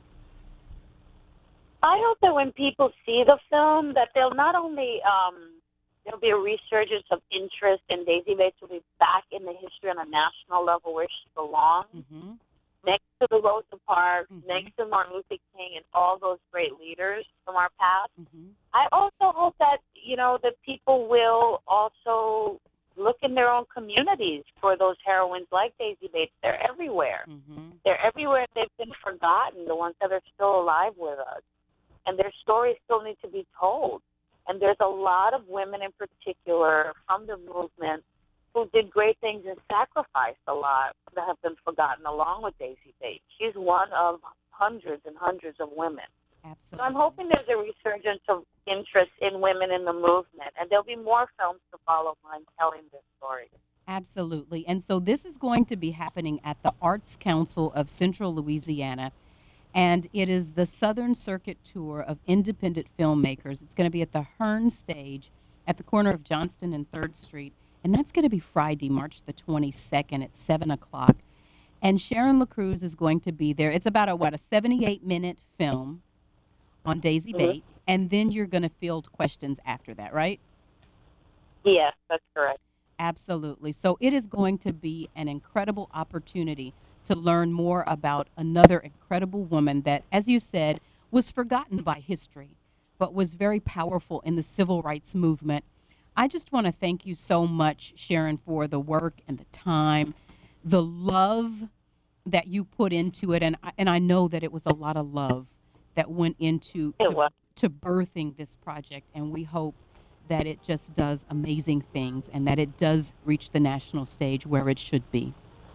I hope that when people see the film, that they'll not only, there'll be a resurgence of interest, and Daisy Bates will be back in the history on a national level where she belongs, next to the Rosa Parks, next to Martin Luther King and all those great leaders from our past. I also hope that, you know, that people will also look in their own communities for those heroines like Daisy Bates. They're everywhere. They're everywhere. They've been forgotten, the ones that are still alive with us. And their stories still need to be told. And there's a lot of women in particular from the movement who did great things and sacrificed a lot that have been forgotten along with Daisy Bates. She's one of hundreds and hundreds of women. Absolutely. So I'm hoping there's a resurgence of interest in women in the movement, and there'll be more films to follow mine telling this story. Absolutely. And so this is going to be happening at the Arts Council of Central Louisiana, and it is the Southern Circuit Tour of Independent Filmmakers. It's going to be at the Hearn Stage at the corner of Johnston and 3rd Street, and that's going to be Friday, March the 22nd at 7 o'clock. And Sharon LaCruz is going to be there. It's about a 78-minute film on Daisy Bates, and then you're going to field questions after that, right? Yes, that's correct. Absolutely. So it is going to be an incredible opportunity to learn more about another incredible woman that, as you said, was forgotten by history, but was very powerful in the civil rights movement. I just want to thank you so much, Sharon, for the work and the time, the love that you put into it, and I know that it was a lot of love that went into to birthing this project, and we hope that it just does amazing things and that it does reach the national stage where it should be.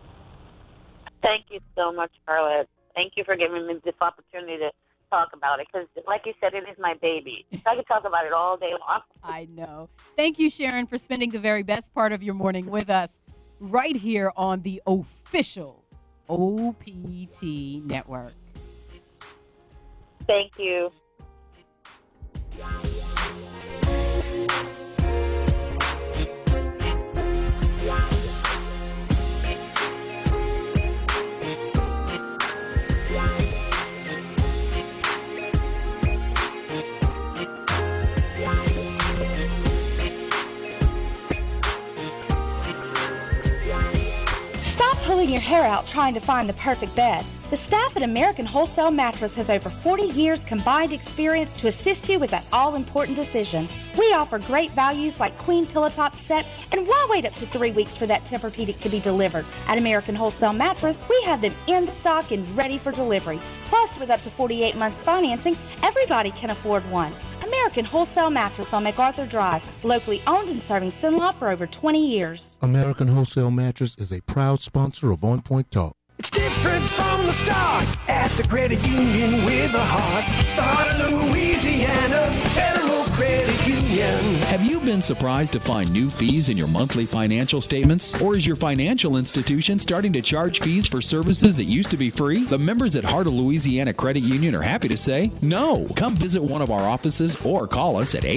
Thank you so much, Carla. Thank you for giving me this opportunity to talk about it, because like you said, it is my baby. I could talk about it all day long. I know. Thank you, Sharon, for spending the very best part of your morning with us right here on the official OPT Network. Thank you. Stop pulling your hair out trying to find the perfect bed. The staff at American Wholesale Mattress has over 40 years combined experience to assist you with that all-important decision. We offer great values like queen pillow top sets, and why wait up to 3 weeks for that Tempur-Pedic to be delivered? At American Wholesale Mattress, we have them in stock and ready for delivery. Plus, with up to 48 months financing, everybody can afford one. American Wholesale Mattress on MacArthur Drive, locally owned and serving Cenla for over 20 years. American Wholesale Mattress is a proud sponsor of On Point Talk. It's different from the start at the credit union with a heart. The heart of Louisiana, Federal Credit Union. Have you been surprised to find new fees in your monthly financial statements? Or is your financial institution starting to charge fees for services that used to be free? The members at Heart of Louisiana Credit Union are happy to say, no. Come visit one of our offices or call us at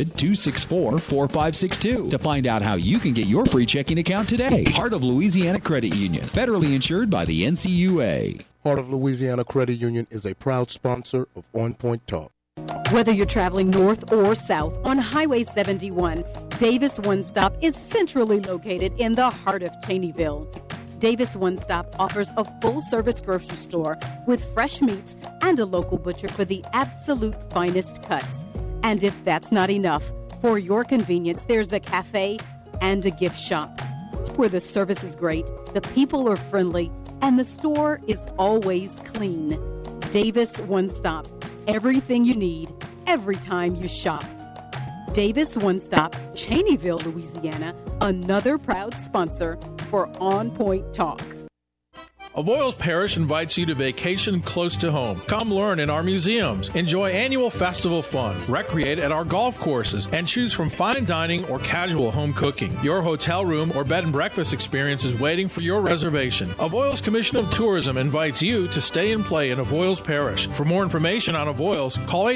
800-264-4562 to find out how you can get your free checking account today. Heart of Louisiana Credit Union, federally insured by the NCUA. Heart of Louisiana Credit Union is a proud sponsor of On Point Talk. Whether you're traveling north or south on Highway 71, Davis One Stop is centrally located in the heart of Cheneyville. Davis One Stop offers a full-service grocery store with fresh meats and a local butcher for the absolute finest cuts. And if that's not enough, for your convenience, there's a cafe and a gift shop where the service is great, the people are friendly, and the store is always clean. Davis One Stop. Everything you need, every time you shop. Davis One Stop, Cheneyville, Louisiana, another proud sponsor for On Point Talk. Avoyles Parish invites you to vacation close to home. Come learn in our museums, enjoy annual festival fun, recreate at our golf courses, and choose from fine dining or casual home cooking. Your hotel room or bed and breakfast experience is waiting for your reservation. Avoyles Commission of Tourism invites you to stay and play in Avoyles Parish. For more information on Avoyles, call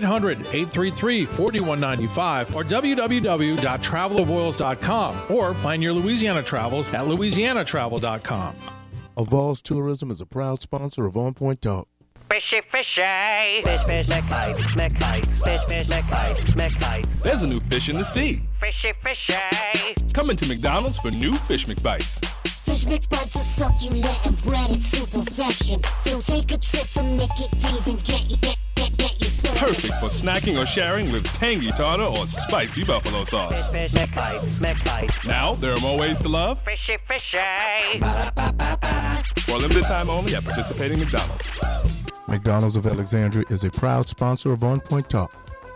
800-833-4195 or www.travelavoyles.com or plan your Louisiana travels at louisianatravel.com. Avoyles Tourism is a proud sponsor of On Point Talk. Fishy, fishy. Fish, fish, McKites, McKites. Fish, fish, McKites, McKites. There's a new fish in the sea. Fishy, fishy. Come into McDonald's for new Fish McBites. Fish McBites are succulent and breaded to perfection. So take a trip to Mickey D's and get your Perfect for snacking or sharing with tangy tartar or spicy buffalo sauce. Fish, fish, McKites, McKites. Now, there are more ways to love. Fishy, fishy. For a limited time only at participating McDonald's. McDonald's of Alexandria is a proud sponsor of On Point Talk.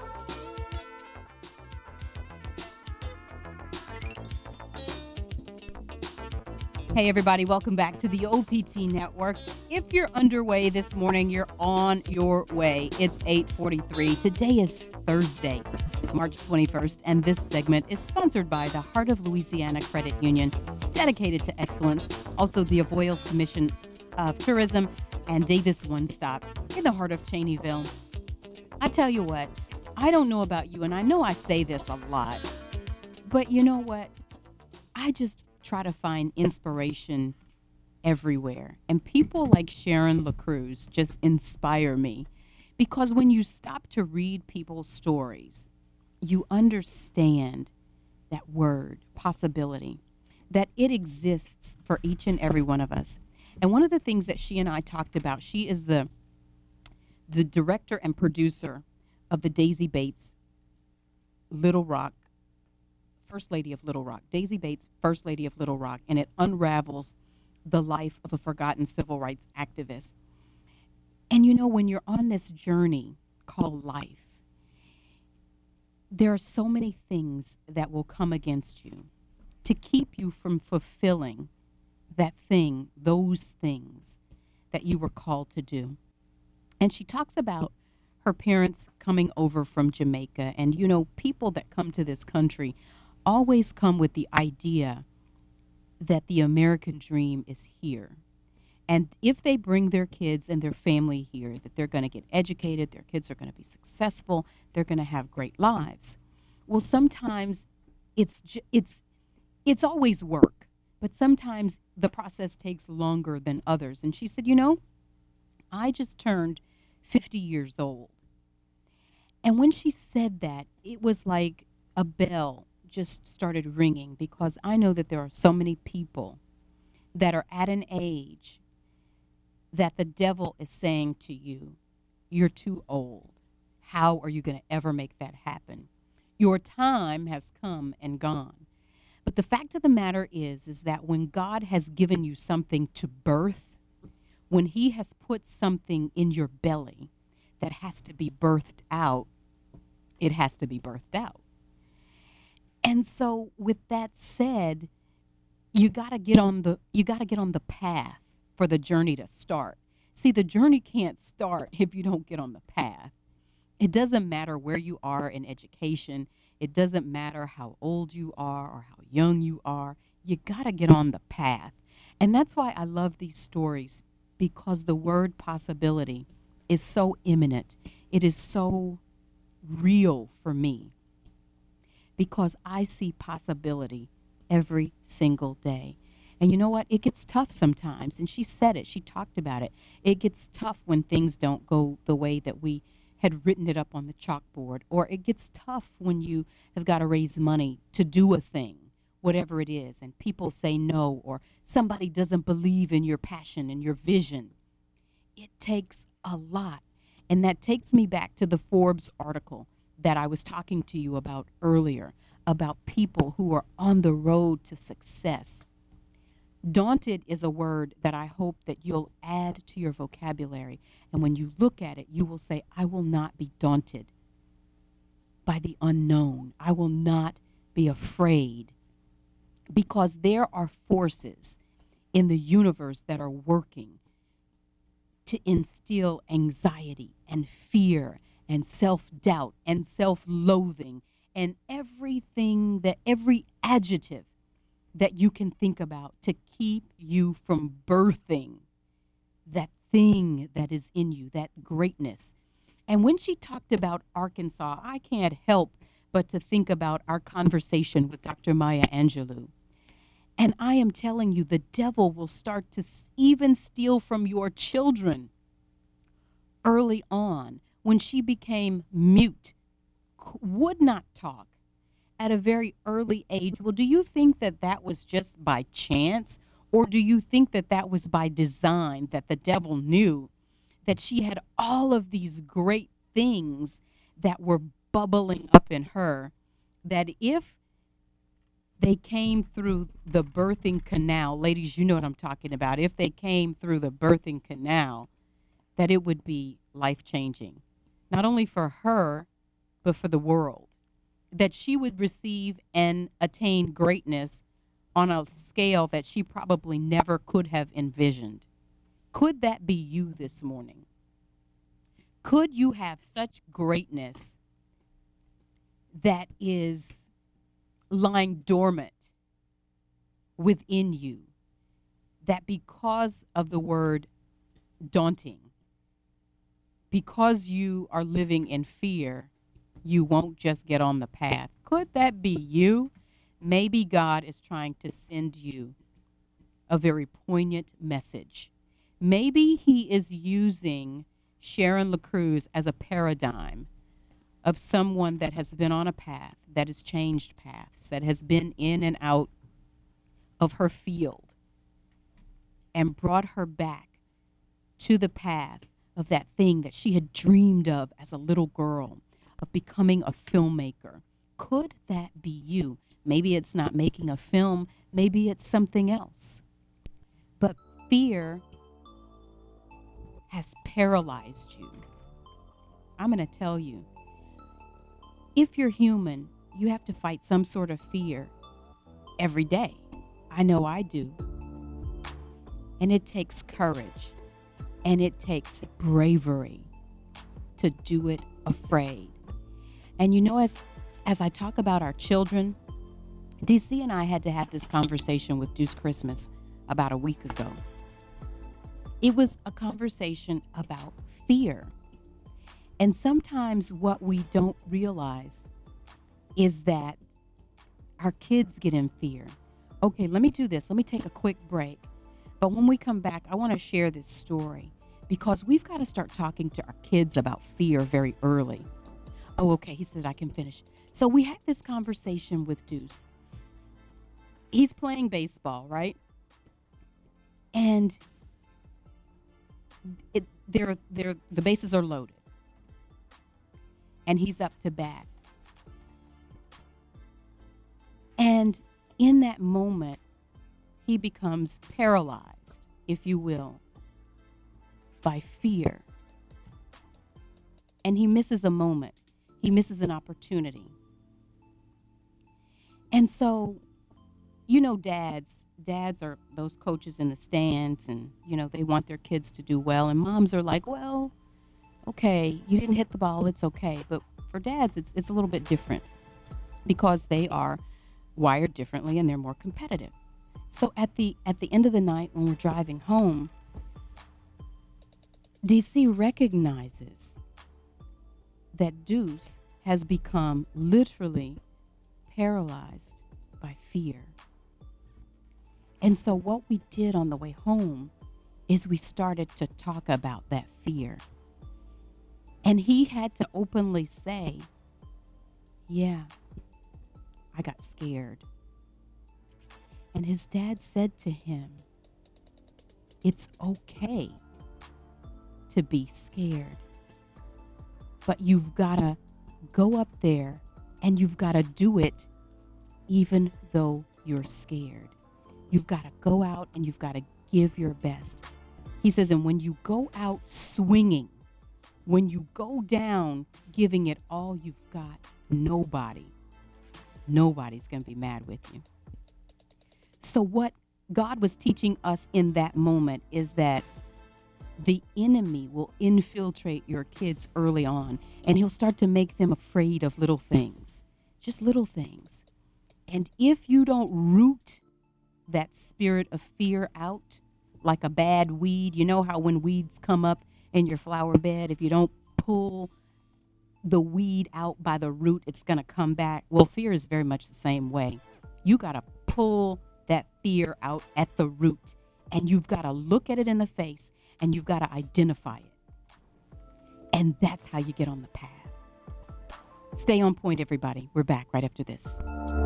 Hey everybody, welcome back to the OPT Network. If you're underway this morning, you're on your way. It's 8:43. Today is Thursday, March 21st, and this segment is sponsored by the Heart of Louisiana Credit Union, dedicated to excellence. Also, the Avoyles Commission of Tourism and Davis One Stop in the heart of Cheneyville. I tell you what, I don't know about you, and I know I say this a lot, but you know what? I just try to find inspiration everywhere. And people like Sharon LaCruz just inspire me, because when you stop to read people's stories, you understand that word, possibility, that it exists for each and every one of us. And one of the things that she and I talked about, she is the director and producer of the Daisy Bates Little Rock, First Lady of Little Rock, Daisy Bates, First Lady of Little Rock, and it unravels the life of a forgotten civil rights activist. And you know, when you're on this journey called life, there are so many things that will come against you to keep you from fulfilling that thing, those things that you were called to do. And she talks about her parents coming over from Jamaica. And, you know, people that come to this country always come with the idea that the American dream is here. And if they bring their kids and their family here, that they're going to get educated, their kids are going to be successful, they're going to have great lives. Well, sometimes it's always work, but sometimes the process takes longer than others. And she said, I just turned 50 years old. And when she said that, it was like a bell just started ringing, because I know that there are so many people that are at an age that the devil is saying to you, you're too old. How are you going to ever make that happen? Your time has come and gone. But the fact of the matter is that when God has given you something to birth, when he has put something in your belly that has to be birthed out, it has to be birthed out. And so with that said, you got to get on the path for the journey to start. See, the journey can't start if you don't get on the path. It doesn't matter where you are in education. It doesn't matter how old you are or how young you are. You got to get on the path. And that's why I love these stories, because the word possibility is so imminent. It is so real for me, because I see possibility every single day. And you know what? It gets tough sometimes. And she said it. She talked about it. It gets tough when things don't go the way that we had written it up on the chalkboard. Or it gets tough when you have got to raise money to do a thing, whatever it is, and people say no, or somebody doesn't believe in your passion and your vision. It takes a lot. And that takes me back to the Forbes article that I was talking to you about earlier, about people who are on the road to success. Daunted is a word that I hope that you'll add to your vocabulary. And when you look at it, you will say, I will not be daunted by the unknown. I will not be afraid, because there are forces in the universe that are working to instill anxiety and fear and self-doubt and self-loathing and everything, that every adjective that you can think about to keep you from birthing that thing that is in you, that greatness. And when she talked about Arkansas, I can't help but to think about our conversation with Dr. Maya Angelou. And I am telling you, the devil will start to even steal from your children early on. When she became mute, would not talk at a very early age. Well, do you think that that was just by chance? Or do you think that that was by design, that the devil knew that she had all of these great things that were bubbling up in her, that if they came through the birthing canal, ladies, you know what I'm talking about, if they came through the birthing canal, that it would be life-changing, not only for her, but for the world, that she would receive and attain greatness on a scale that she probably never could have envisioned. Could that be you this morning? Could you have such greatness that is lying dormant within you, that because of the word daunting, because you are living in fear, you won't just get on the path? Could that be you? Maybe God is trying to send you a very poignant message. Maybe he is using Sharon LaCruz as a paradigm of someone that has been on a path, that has changed paths, that has been in and out of her field and brought her back to the path of that thing that she had dreamed of as a little girl, of becoming a filmmaker. Could that be you? Maybe it's not making a film, maybe it's something else. But fear has paralyzed you. I'm going to tell you, if you're human, you have to fight some sort of fear every day. I know I do. And it takes courage, and it takes bravery to do it afraid. And you know, as I talk about our children, DC and I had to have this conversation with Deuce Christmas about a week ago. It was a conversation about fear. And sometimes what we don't realize is that our kids get in fear. Okay, let me do this. Let me take a quick break. But when we come back, I want to share this story because we've got to start talking to our kids about fear very early. Oh, okay, he said I can finish. So we had this conversation with Deuce. He's playing baseball, right? And the bases are loaded. And he's up to bat. And in that moment, he becomes paralyzed, if you will, by fear. And he misses a moment. He misses an opportunity. And so, you know, dads are those coaches in the stands, and, you know, they want their kids to do well. And moms are like, well, okay, you didn't hit the ball, it's okay. But for dads, it's a little bit different because they are wired differently and they're more competitive. So at the end of the night when we're driving home, DC recognizes that Deuce has become literally paralyzed by fear. And so what we did on the way home is we started to talk about that fear. And he had to openly say, yeah, I got scared. And his dad said to him, it's okay to be scared, but you've got to go up there and you've got to do it even though you're scared. You've got to go out and you've got to give your best. He says, and when you go out swinging, when you go down giving it all you've got, nobody's going to be mad with you. So what God was teaching us in that moment is that the enemy will infiltrate your kids early on, and he'll start to make them afraid of little things, just little things. And if you don't root that spirit of fear out like a bad weed, you know how when weeds come up in your flower bed, if you don't pull the weed out by the root, it's going to come back. Well, fear is very much the same way. You got to pull that fear out at the root, and you've got to look at it in the face, and you've got to identify it. And that's how you get on the path. Stay on point, everybody. We're back right after this.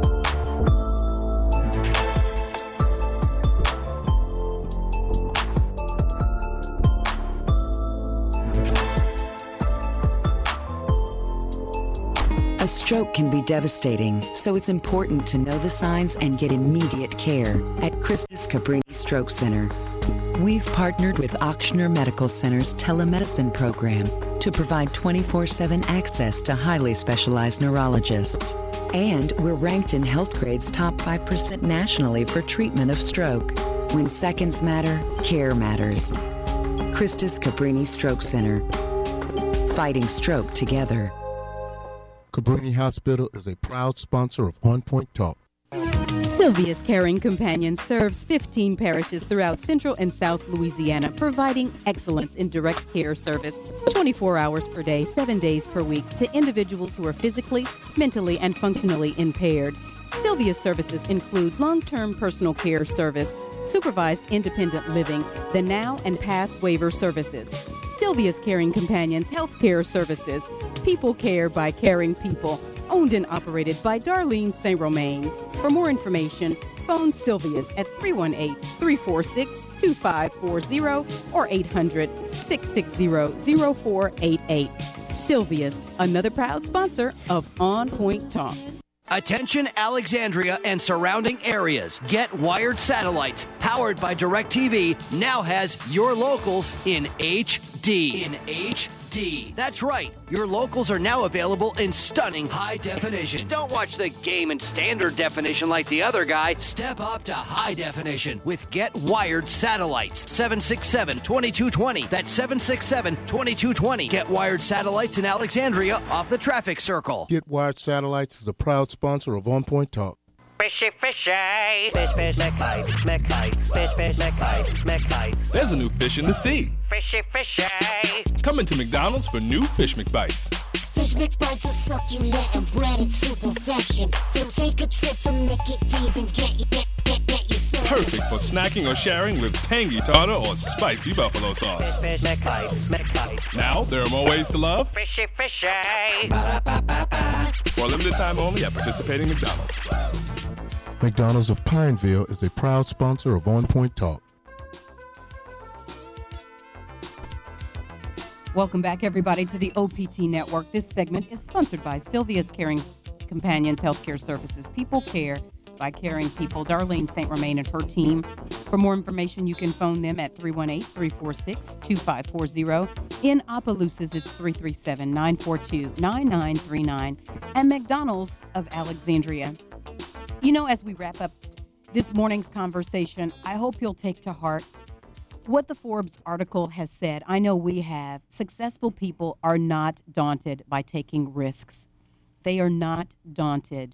A stroke can be devastating, so it's important to know the signs and get immediate care at Christus Cabrini Stroke Center. We've partnered with Ochsner Medical Center's telemedicine program to provide 24/7 access to highly specialized neurologists. And we're ranked in Healthgrade's top 5% nationally for treatment of stroke. When seconds matter, care matters. Christus Cabrini Stroke Center. Fighting stroke together. Cabrini Hospital is a proud sponsor of On Point Talk. Sylvia's Caring Companion serves 15 parishes throughout Central and South Louisiana, providing excellence in direct care service 24 hours per day, 7 days per week to individuals who are physically, mentally, and functionally impaired. Sylvia's services include long-term personal care service, supervised independent living, the now and past waiver services. Sylvia's Caring Companions Healthcare Services, people care by caring people, owned and operated by Darlene St. Romain. For more information, phone Sylvia's at 318-346-2540 or 800-660-0488. Sylvia's, another proud sponsor of On Point Talk. Attention Alexandria and surrounding areas. Get Wired Satellites, powered by DirecTV, now has your locals in HD. In HD. That's right. Your locals are now available in stunning high definition. Don't watch the game in standard definition like the other guy. Step up to high definition with Get Wired Satellites. 767-2220. That's 767-2220. Get Wired Satellites in Alexandria off the traffic circle. Get Wired Satellites is a proud sponsor of On Point Talk. Fishy, fishy. Fish, fish, McKites, McKites. Fish, fish, McKites, McKites. There's a new fish in the sea. Fishy, fishy. Coming to McDonald's for new Fish McBites. Fish McBites are succulent and breaded to perfection. So take a trip to Mickey D's and get yourself. Perfect for snacking or sharing with tangy tartar or spicy buffalo sauce. Fish, fish, McKites, McKites. Now, there are more ways to love. Fishy, fishy. For a limited time only at participating McDonald's. McDonald's of Pineville is a proud sponsor of On Point Talk. Welcome back, everybody, to the OPT Network. This segment is sponsored by Sylvia's Caring Companions Healthcare Services. People care by caring people. Darlene St. Romain and her team. For more information, you can phone them at 318-346-2540. In Opelousas, it's 337-942-9939. And McDonald's of Alexandria. You know, as we wrap up this morning's conversation, I hope you'll take to heart what the Forbes article has said. I know we have. Successful people are not daunted by taking risks. They are not daunted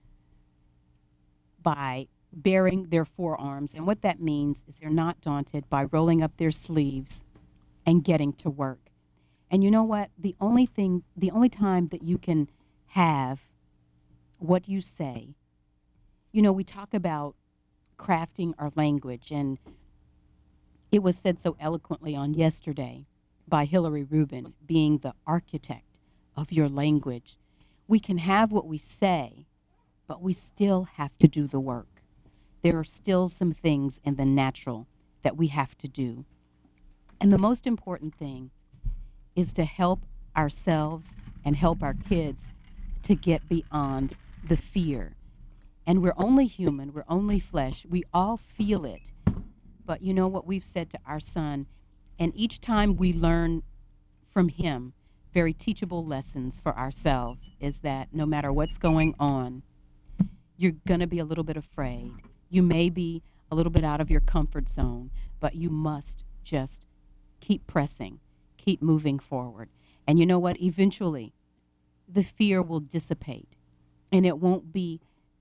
by baring their forearms. And what that means is they're not daunted by rolling up their sleeves and getting to work. And you know what? The only time that you can have what you say, you know, we talk about crafting our language, and it was said so eloquently on yesterday by Hillary Rubin, being the architect of your language. We can have what we say, but we still have to do the work. There are still some things in the natural that we have to do. And the most important thing is to help ourselves and help our kids to get beyond the fear. And we're only human, we're only flesh, we all feel it. But you know what we've said to our son, and each time we learn from him very teachable lessons for ourselves, is that no matter what's going on, you're going to be a little bit afraid. You may be a little bit out of your comfort zone, but you must just keep pressing, keep moving forward. And you know what? Eventually, the fear will dissipate, and it won't be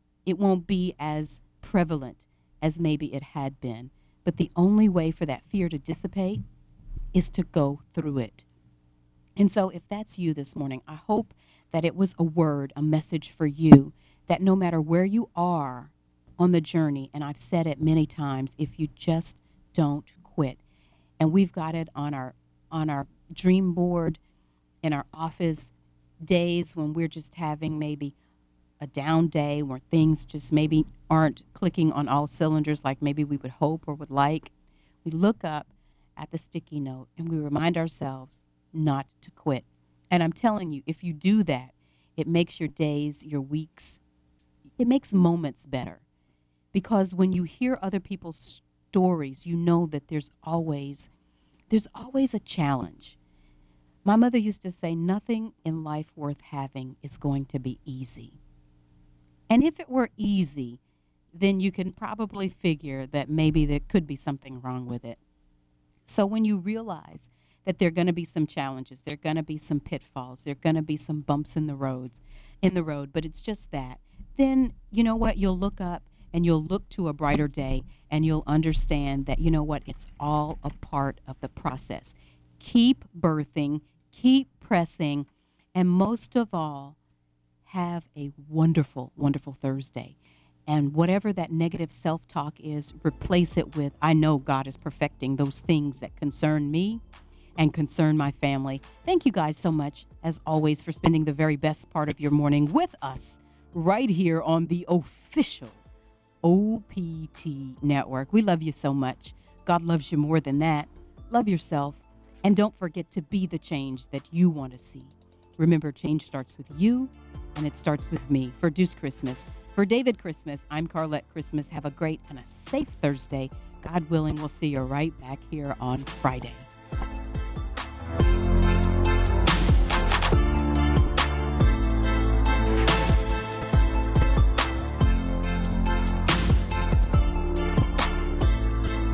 as prevalent as maybe it had been. But the only way for that fear to dissipate is to go through it. And so if that's you this morning, I hope that it was a word, a message for you, that no matter where you are on the journey, and I've said it many times, if you just don't quit. And we've got it on our dream board in our office, days when we're just having maybe a down day where things just maybe aren't clicking on all cylinders like maybe we would hope or would like. We look up at the sticky note and we remind ourselves not to quit. And I'm telling you, if you do that, it makes your days, your weeks, it makes moments better. Because when you hear other people's stories, you know that there's always a challenge. My mother used to say, nothing in life worth having is going to be easy. And if it were easy, then you can probably figure that maybe there could be something wrong with it. So when you realize that there are going to be some challenges, there are going to be some pitfalls, there are going to be some bumps in the road, but it's just that, then you know what? You'll look up and you'll look to a brighter day and you'll understand that, you know what? It's all a part of the process. Keep birthing, keep pressing, and most of all, have a wonderful, wonderful Thursday. And whatever that negative self-talk is, replace it with, I know God is perfecting those things that concern me and concern my family. Thank you guys so much, as always, for spending the very best part of your morning with us right here on the official OPT Network. We love you so much. God loves you more than that. Love yourself. And don't forget to be the change that you want to see. Remember, change starts with you, and it starts with me. For Deuce Christmas, for David Christmas, I'm Carlette Christmas. Have a great and a safe Thursday. God willing, we'll see you right back here on Friday.